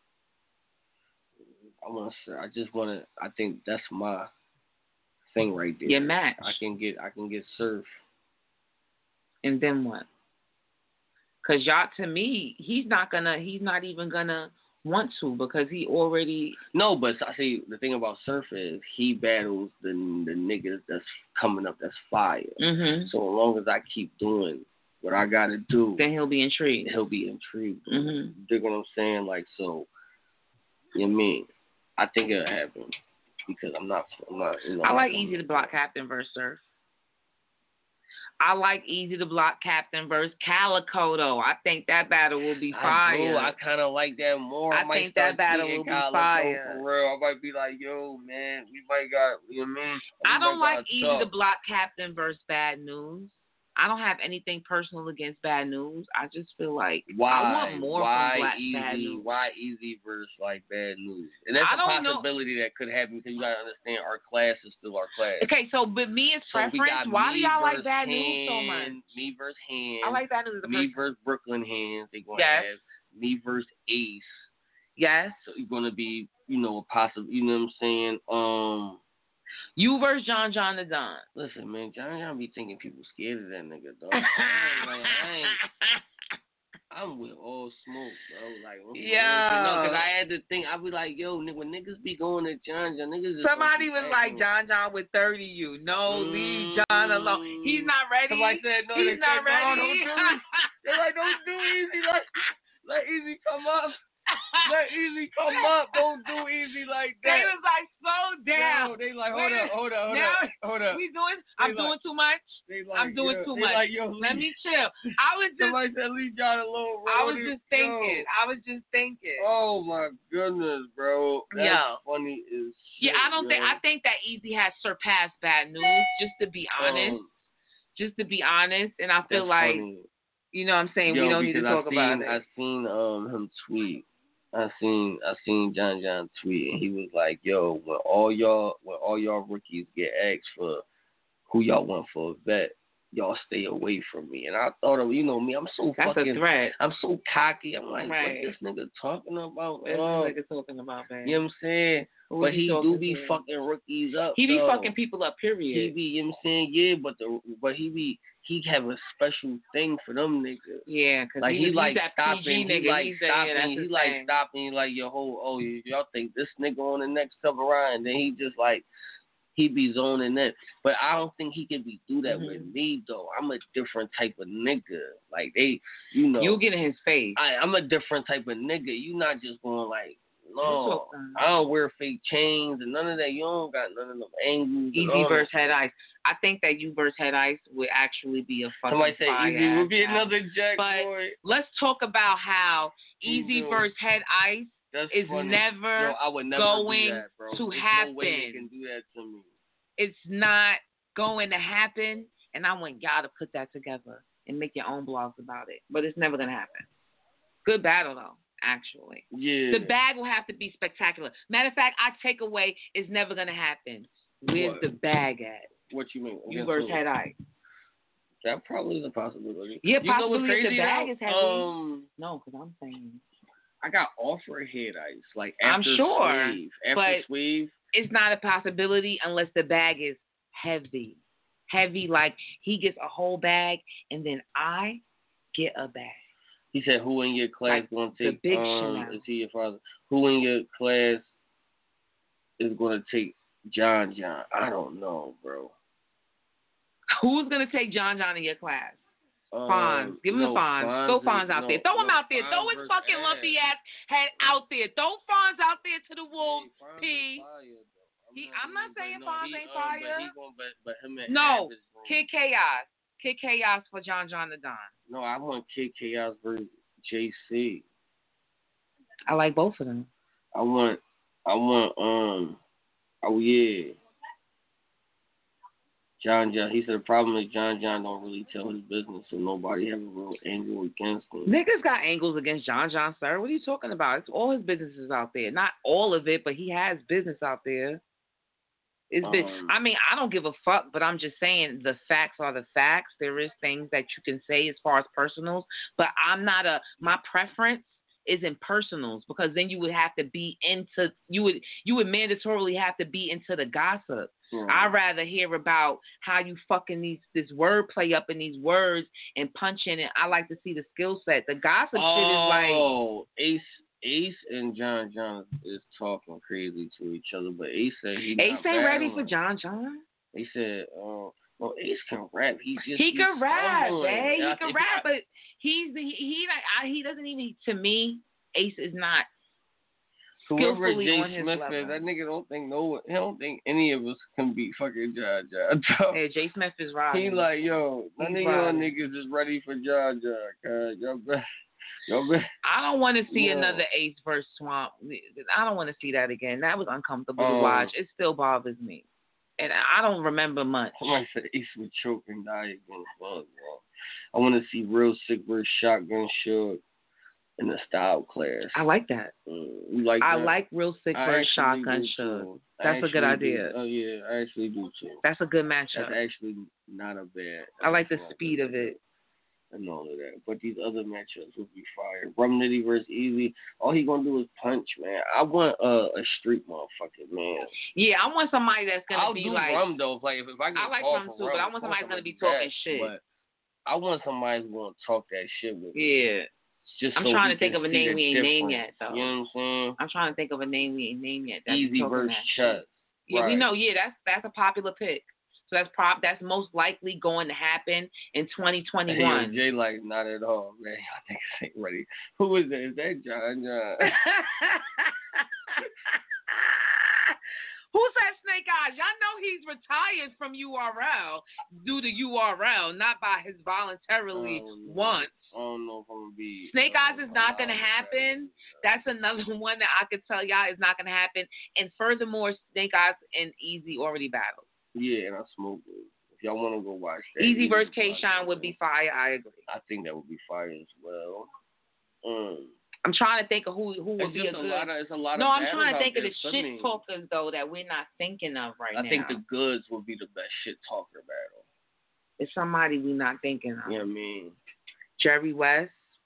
I think that's my thing right there. Your match. I can get Surf. And then what? Because y'all, to me, he's not even gonna want to because he already. No, but I see the thing about Surf is he battles the niggas that's coming up that's fire. Mm-hmm. So as long as I keep doing what I gotta do, then he'll be intrigued. Mm-hmm. You dig what I'm saying? Like, so, you know what I mean? I think it'll happen because I'm not. I like Easy to Block Captain versus Surf. I like Easy to Block Captain versus Calico, though. I think that battle will be fire. I kind of like that more. I think that battle will be fire. For real. I might be like, yo, man, we might got, you know what I mean? I don't like Easy to Block Captain versus Bad News. I don't have anything personal against Bad News. I just feel like I want more from Bad News. Why Easy versus like Bad News? And that's a possibility that could happen because you gotta understand our class is still our class. Okay, so but me as preference, why do y'all like Bad News so much? Me versus Hands. I like Bad News. Me versus Brooklyn Hands. They gonna have me versus Ace. Yes. So you're gonna be, a possible. You know what I'm saying? You versus John the Don. Listen, man, John be thinking people scared of that nigga, dog. I'm with all smoke, bro. Like, because I had to think, I be like, yo, when niggas be going to John, niggas. Somebody was like, John would 30 you. No, leave John alone. He's not ready. Somebody said, no, he's not ready. They're like, don't do Easy. Let Easy come up. Let Easy come up. Don't do Easy like that. They was like, slow down. No, they like, hold up. I'm doing too much. I'm doing too much. Like, yo, let me chill. I was just. Somebody said, leave John alone, bro. I was just thinking. Oh my goodness, bro. That's funny as shit. Yeah, I think that Easy has surpassed Bad News. Just to be honest. And I feel like, funny. You know what I'm saying? We don't need to talk about it. I seen him tweet. I seen John tweet, and he was like, "Yo, when all y'all rookies get asked for who y'all want for a vet, y'all stay away from me." And I thought of, me, I'm so That's fucking. a threat. I'm so cocky. I'm like, what this nigga talking about? What this nigga talking about, man? You know what I'm saying? But he do be fucking rookies up. He be fucking people up, period. He be, you know what I'm saying? Yeah, but he have a special thing for them niggas. Yeah, because like, he's like that stopping. PG nigga. He like stopping. He like stopping. Like y'all think this nigga on the next cover ride, and then he just like he be zoning in. But I don't think he can do that with me though. I'm a different type of nigga. Like you get in his face. I'm a different type of nigga. You not just going like. No, I don't wear fake chains and none of that. You don't got none of them angles. Easy versus Head Ice. I think that you versus Head Ice would actually be a fucking Somebody say fire Easy would be another Jack but boy. Let's talk about how Easy versus Head Ice is never going to happen. No way they can do that to me. It's not going to happen, and I want y'all to put that together and make your own blogs about it. But it's never going to happen. Good battle, though. Actually, yeah. The bag will have to be spectacular. Matter of fact, I take away is never gonna happen. Where's the bag at? What you mean? You versus Head Ice. That probably is a possibility. Yeah, you possibly know what's the bag is heavy. No, because I'm saying I got offered Head Ice like I'm after sure, Swave. After Swave, It's not a possibility unless the bag is heavy. Heavy, like he gets a whole bag and then I get a bag. He said, who in your class Like going to take, the big Chanel. is he your father? Who in your class is going to take John John? I don't know, bro. Who's going to take John John in your class? Fonz. Give him the Fonz. Throw Fonz out there. Throw him out there. Throw his fucking lumpy ass head out there. Throw Fonz out there to the wolves, P. I'm not saying Fonz ain't fire. But him and no, Kid Chaos. Kid Chaos for John John the Don. No, I want Kid Chaos versus JC. I like both of them. Oh yeah. John John. He said the problem is John John don't really tell his business, so nobody have a real angle against him. Niggas got angles against John John, sir. What are you talking about? It's all his businesses out there. Not all of it, but he has business out there. I mean, I don't give a fuck, but I'm just saying the facts are the facts. There is things that you can say as far as personals, but my preference is in personals because then you would have to be into, you would mandatorily have to be into the gossip. I'd rather hear about how you fucking this wordplay up in these words and punching it. I like to see the skill set. The gossip shit is like Ace and John John is talking crazy to each other, but Ace said Ace ain't ready for John John. He said, well, Ace can rap. He can rap, man. He can rap, but he doesn't even. To me, Ace is not. Whoever Jay on his Smith level. is, that nigga he don't think any of us can beat fucking John John. Yeah, Jay Smith is right. He like, yo, none of y'all niggas is ready for John John. Y'all better. I don't want to see another Ace versus Swamp. I don't want to see that again. That was uncomfortable to watch. It still bothers me. And I don't remember much. Somebody said Ace would choke and die against Bug, I want to see Real Sick versus Shotgun Suge in the style class. I like that. You like that? I like Real Sick versus Shotgun Suge. That's a good idea. Oh, yeah, I actually do, too. That's a good matchup. That's actually not a bad. I like the speed of it. And all of that. But these other matchups would be fire. Rum Nitty versus Easy. All he gonna do is punch, man. I want a street motherfucker, man. Yeah, I want somebody that's gonna be like. Rum though. Like if I get I like Rum too, but I want somebody that's gonna be talking shit. But I want somebody who's gonna talk that shit with me. Yeah. Just I'm trying to think of a name we ain't named yet, though. You know what I'm saying? I'm trying to think of a name we ain't named yet. Easy versus Chess. Yeah, we know. Yeah, that's a popular pick. So that's most likely going to happen in 2021. Hey, Jay, like, not at all, man. I think I ain't ready. Who is that? Is that John John? Who said Snake Eyes? Y'all know he's retired from URL due to URL, not by his voluntarily once. I don't know if I'm going to be. Snake Eyes is not going to happen. That's another one that I could tell y'all is not going to happen. And furthermore, Snake Eyes and Easy already battled. Yeah, and I smoked it. If y'all want to go watch that. Easy versus K-Shine would be fire. I agree. I think that would be fire as well. I'm trying to think of who would be a good. It's a lot no, of I'm trying to think of the shit shit talkers though that we're not thinking of right now. I think the Goods would be the best shit talker battle. It's somebody we're not thinking of. You know what I mean? Jerry West.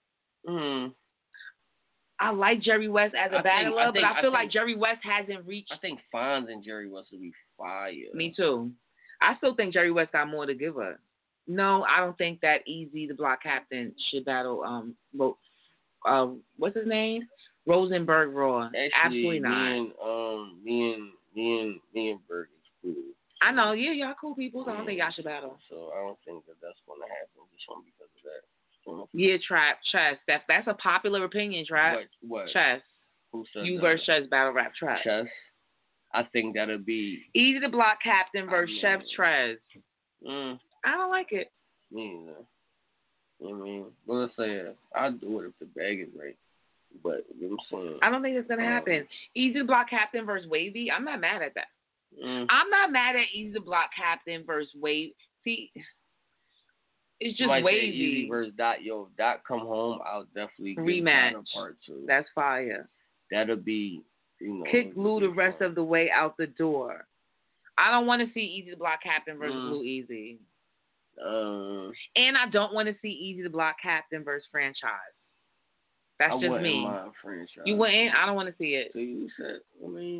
I like Jerry West as a battler, but I feel like Jerry West hasn't reached. I think Fonz and Jerry West would be fire. Me too. I still think Jerry West got more to give us. No, I don't think that Easy, the block captain, should battle. What's his name? Rosenberg Raw. Actually, absolutely not. Me and Berg is cool. I know. Yeah, y'all cool people. So I don't think y'all should battle. So I don't think that's going to happen just because of that. Yeah, Chess. That's a popular opinion, Trap. What? Chess. Who said you versus Chess battle rap Trap. Chess. I think that'll be Easy the block captain versus Chef Trez. I don't like it. Me either. You know what I mean? Well, let's say I'll do it if the bag is right. But you know what I'm saying? I don't think it's gonna happen. Easy the block captain versus Wavy. I'm not mad at that. I'm not mad at Easy the block captain versus Wavy. See, it's just Wavy. Easy versus Dot. Yo, if Dot come home, I'll definitely rematch. Part 2. That's fire. That'll be, kick Lou the rest of the way out the door. I don't want to see Easy the block captain versus Lou Easy. And I don't want to see Easy the block captain versus Franchise. That's just me. Franchise. You wouldn't? I don't want to see it. So you said, I mean,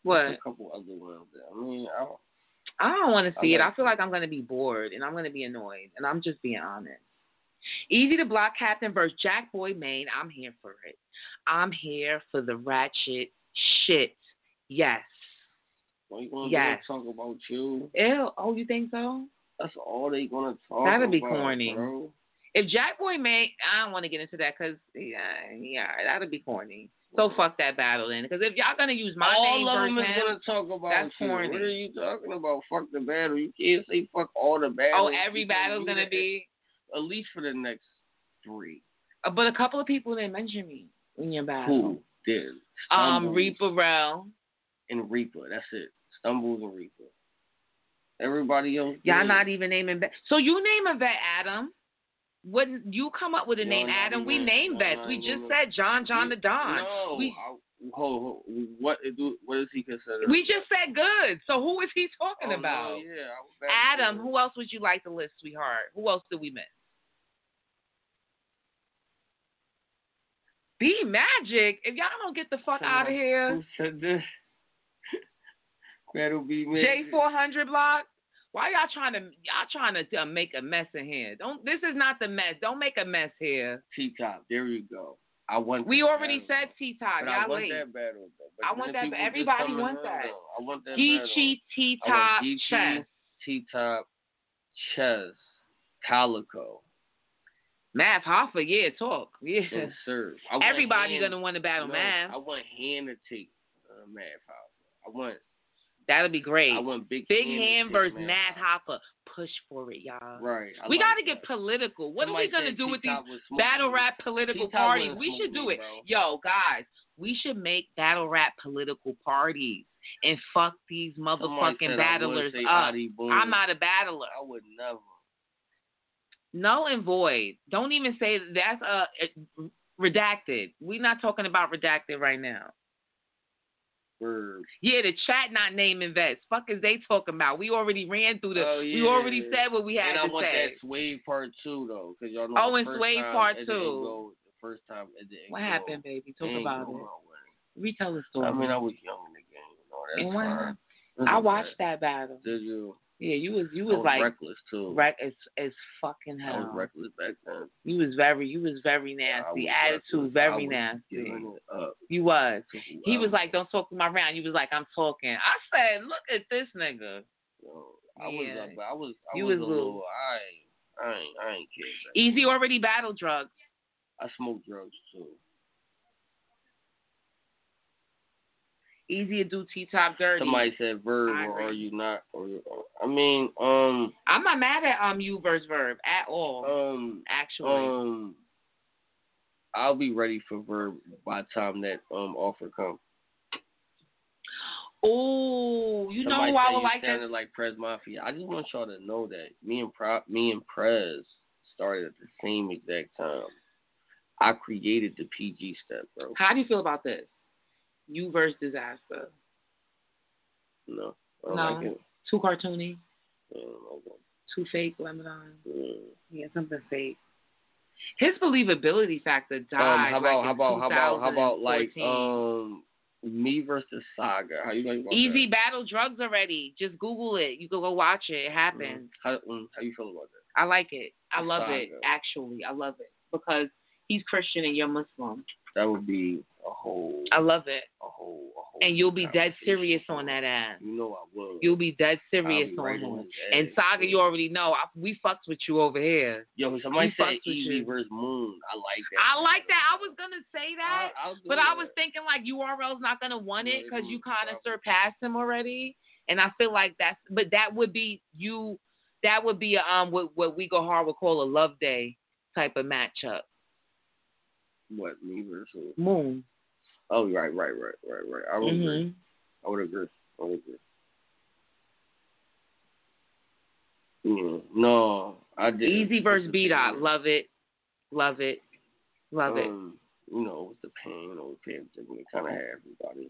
What? There's a couple other ones. I mean, I don't want to see it. I feel like I'm going to be bored and I'm going to be annoyed. And I'm just being honest. Easy to Block Captain versus Jack Boy Maine. I'm here for it. I'm here for the ratchet shit. Yes. Well, you gonna talk about you? Ew. Oh, you think so? That's all they gonna talk about. That'd be corny. Bro. If Jack Boy Maine, I don't want to get into that because, that'd be corny. So fuck that battle then. Because if y'all gonna use my name all of them versus is him, gonna talk about that's you. corny. What are you talking about? Fuck the battle. You can't say fuck all the battles. Oh, every battle's gonna be at least for the next 3. But a couple of people didn't mention me in your battle. Who did? Reaper Rel and Reaper. That's it. Stumbles and Reaper. Everybody else. Y'all not even naming vet. So you name a vet, Adam. Wouldn't you come up with a name, Adam? We named vets. We just said John the Don. No. What is he considered? We just said good. So who is he talking about? No, yeah, Adam, who else would you like to list, sweetheart? Who else did we miss? B Magic. If y'all don't get the fuck out of here. Who said this? That'll be me. J400 block. Why y'all trying to make a mess in here? This is not the mess. Don't make a mess here. T-Top. There you go. We already said T-Top. Y'all I want late. that battle. I want that. Everybody wants that. I want that Geechee, T-Top, Chess. T-Top, Chess, Calico. Math Hoffa, yeah, talk. Yeah. Yes, sir. Everybody gonna want to battle Math. I want Han to take Math Hoffa. That'll be great. I want Big Hand versus Math Hoffa. Push for it, y'all. Right. We got to get political. What are we going to do with these battle rap political parties? We should do it. Bro. Yo, guys, we should make battle rap political parties and fuck these motherfucking battlers up. I'm not a battler. I would never. Null and void. Don't even say that's redacted. We're not talking about redacted right now. Yeah, the chat not naming vets. Fuck is they talking about? We already ran through we already said what we had to say. And I want that Sway Part 2 though, because y'all know. Oh, and Sway Part 2. The first time it didn't What go. happened, baby? Talk about it. Retell the story. I mean, I was young in the game. And what happened? I watched that battle. Did you? Yeah, you was like reckless too. As fucking hell. I was reckless back then. You was very nasty. Attitude very nasty. You was. He was like, "Don't talk to my round." You was like, "I'm talking." I said, "Look at this nigga." I was a little. I ain't care. Easy already battled drugs. I smoked drugs too. Easy to do T-Top dirty. Somebody said Verb, or are you not? I mean, I'm not mad at you versus Verb at all. Actually, I'll be ready for Verb by the time that offer comes. Oh, you know who I would like to. Sounded like Prez Mafia. I just want y'all to know that me and Prez started at the same exact time. I created the PG step, bro. How do you feel about this? You versus Disaster. No. No. Like it. Too cartoony. I don't like it. Too fake, Lebanon. Yeah, something fake. His believability factor died. How about like me versus Saga? How you like Easy that? battle drugs already. Just Google it. You can go watch it. It happened. How you feel about that? I like it. I love it. Actually, I love it because he's Christian and you're Muslim. That would be a whole. I love it. A whole. And you'll be dead serious on that ass. You know I will. You'll be dead serious on him. And Saga, you already know. We fucks with you over here. Yo, somebody said Easy versus Moon. I like that. I like that. I was gonna say that, but I was thinking like URL's not gonna want it because you kind of surpassed him already. And I feel like that would be you. That would be what We Go Hard would call a Love Day type of matchup. What, me versus Moon? Oh, right. I would agree. I would agree. Yeah. No, I did. Easy versus B-Dot. Love it. You know, with the pain, we kind of had everybody.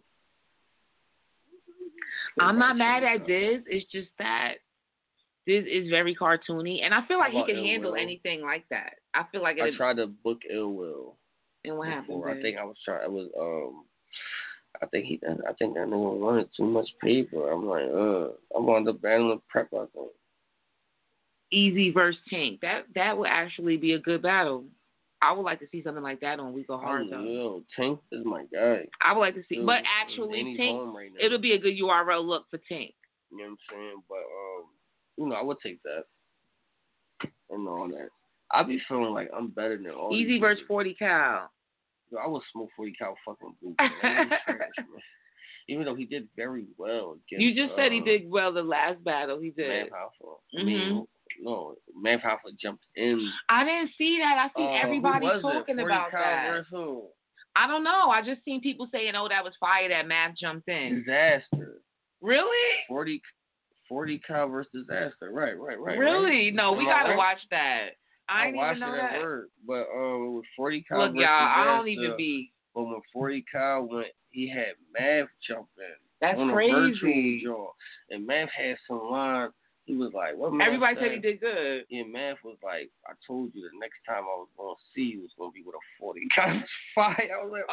I'm not mad at Diz. It's just that Diz is very cartoony, and I feel like he can handle anything like that. I feel like I tried to book Ill Will. And what happened? I think I was trying. It was I think that nigga wanted too much paper. I'm like, I wound up battling Prep, I think. Easy versus Tank. That would actually be a good battle. I would like to see something like that on Week of Hard though. Yo, Tank is my guy. I would like to see, but actually Tank, right it'll be a good URL look for Tank. You know what I'm saying? But I would take that and all that. I be feeling like I'm better than all. Easy versus 40 Cal. Yo, I would smoke 40 Cal fucking boot. Even though he did very well against. You just said he did well the last battle. He did. Mav Hoffa. No, Mav Hoffa jumped in. I didn't see that. I seen everybody talking about that. Versus who? I don't know. I just seen people saying, "Oh, that was fire that Mav jumped in." Disaster. Really? 40 Cal versus Disaster. Right. Really? Right? No, we gotta watch that. I didn't even know that. Word. But with 40 Cal look, versus y'all, Disaster, I don't even be. But when 40 Cal went, he had Mav jump in. That's on crazy. A virtual draw. And Mav had some line. He was like, what Mav everybody said he did good. Yeah, Mav was like, I told you the next time I was going to see you was going to be with a 40 Cal fight. I was like,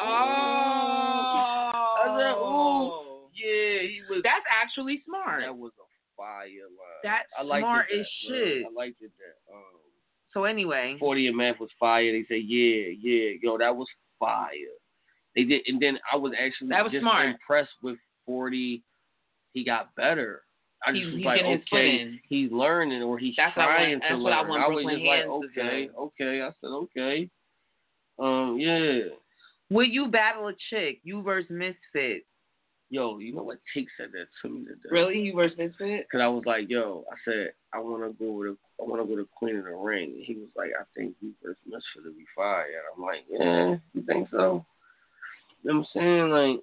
I said, ooh. Yeah, he was. That's actually smart. That was a fire line. That's smart as shit. I liked it that. So anyway. 40 and Mav was fire. They said, yeah. Yo, that was fire. They did, and then I was actually smart. Impressed with 40. He got better. I just was like, okay, he's learning or he's trying to learn. I was just like, okay. I said, okay. Yeah. Will you battle a chick? You versus Misfit. Yo, you know what? Take said that to me today. Really? You versus Misfit? Because I was like, yo, I said I want to go to Queen of the Ring. And he was like, I think you versus Misfit will be fire. And I'm like, yeah, you think so? You know what I'm saying? Like,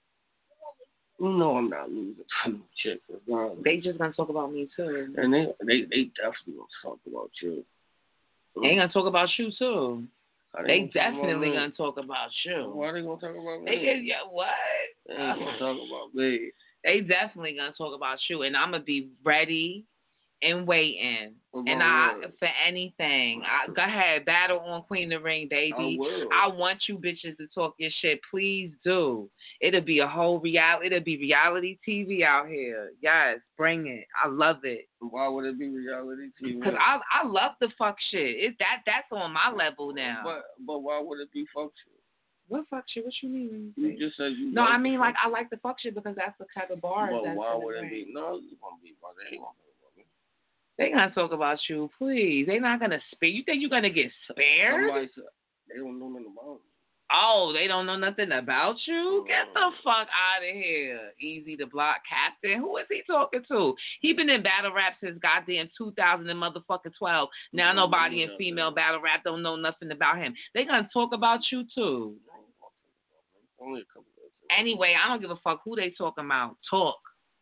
I'm not losing to no chick. They just gonna talk about me too. And they definitely gonna talk about you. They ain't gonna talk about you too. They definitely gonna talk about you. Why are they gonna talk about me? What? They ain't gonna talk about me. They definitely gonna talk about you, and I'm gonna be ready and waiting. And for anything. Go ahead, battle on Queen of the Ring, baby. I want you bitches to talk your shit. Please do. It'll be reality TV out here. Yes, bring it. I love it. Why would it be reality TV? Because I love the fuck shit. That's on my level now. But why would it be fuck shit? What fuck shit? What you mean? You just said you. No, I mean like I like the fuck shit because that's the type of bars. But why would it be? No, it's gonna be. They ain't gonna. They gonna talk about you, please. They not gonna spare. You think you gonna get spared? Somebody said they don't know nothing about me. Oh, they don't know nothing about you? Get the fuck out of here. Easy to Block Captain. Who is he talking to? He been in battle rap since goddamn 2012. Now nobody in female battle rap don't know nothing about him. They gonna talk about you too. Only a couple of Anyway, I don't give a fuck who they talking about. Talk.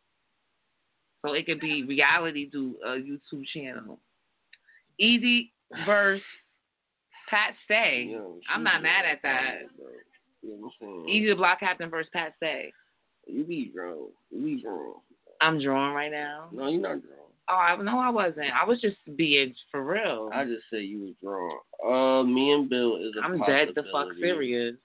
So it could be reality YouTube channel. Easy versus Pat Stay. Yo, I'm not mad at that. Easy to Block Captain versus Pat Stay. You be drawn. I'm drawing right now. No, you're not drawn. I wasn't. I was just being for real. I just said you was drawn. Me and Bill is a I'm possibility. dead the fuck serious.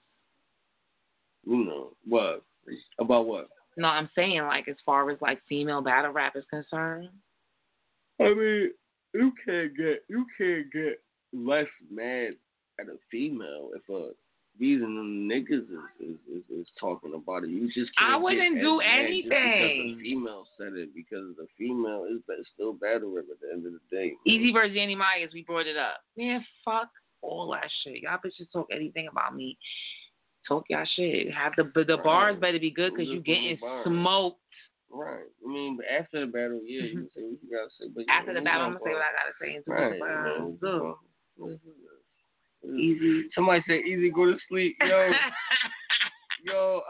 You know what? About what? No, I'm saying like as far as like female battle rap is concerned. I mean, you can't get less mad at a female if these and them niggas is talking about it. You just can't. I wouldn't do anything. Because the female said it, because the female is still battle rap at the end of the day. Man. Easy versus Danny Myers, we brought it up. Man, fuck all that shit. Y'all bitches talk anything about me. Talk y'all shit. Have the bars better be good because you getting smoked. Right. I mean, but after the battle, yeah, you say what you gotta say. But after the battle, I'm gonna say what I gotta say. And right. Easy. Somebody say easy. Go to sleep, yo. Yo.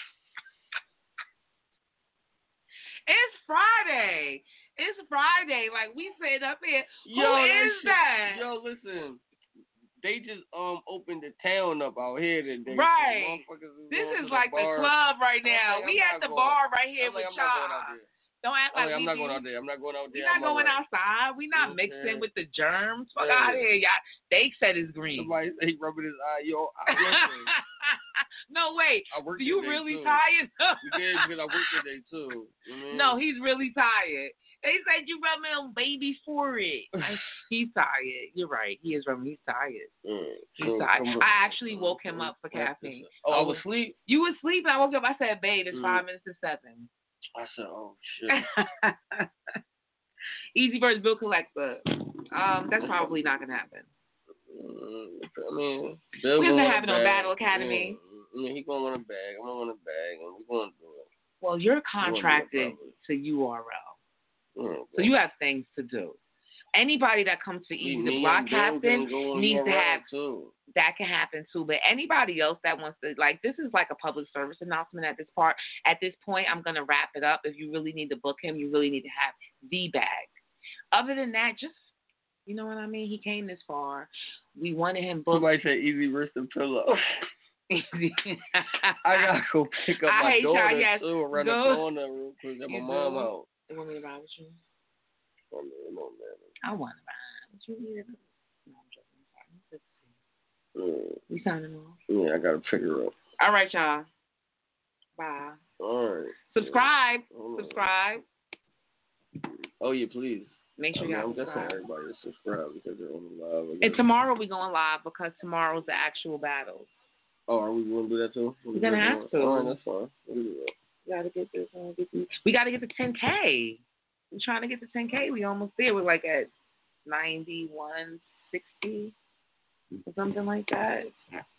It's Friday. Like we said up here. Who is that? Yo, listen. They just opened the town up out here today. Right. This is like the club right now. We at the bar right here with y'all. Don't act like I'm not going out there. I'm not going out there. We're not going outside. We're not mixing with the germs. Fuck out of here, y'all. They said it's green. Somebody said he rubbing his eye. Yo, no, wait. Do you really tired? Yeah, because I worked today too. No, he's really tired. They said you rubbing on baby forehead. He's tired. You're right. He is rubbing. He's tired. He's tired. I actually woke him up for caffeine. Oh, I was asleep? You were asleep. I woke up. I said, babe, it's 5 minutes to 7. I said, oh, shit. Easy versus bill collector. That's probably not going to happen. I mean, we're going to have it on Battle Academy. Yeah, he's going to win a bag. I'm going to win a bag, and we're going to do it. Well, you're contracted to URL. So you have things to do. Anybody that comes to Easy the Block Captain needs to have that can happen too. But anybody else that wants to, like, this is like a public service announcement at this part. At this point, I'm gonna wrap it up. If you really need to book him, you really need to have the bag. Other than that, just you know what I mean. He came this far. We wanted him booked. Somebody said Easy versus the pillow. I gotta go pick up my daughter too around the corner real quick. Get my mom out. You want me to ride with you? No, I want to ride. What you need? No, I'm joking. We signing off? Yeah, I gotta pick her up. All right, y'all. Bye. All right. Subscribe. Subscribe. Oh yeah, please. Make sure y'all subscribe. I'm just saying everybody to subscribe because they're on the live. And tomorrow we're going live because tomorrow's the actual battle. Oh, are we going to do that too? We're gonna have to. All right, that's fine. We'll do that. We gotta get this. We gotta get to 10K. We're trying to get to 10K. We almost there. We're like at 9160 or something like that.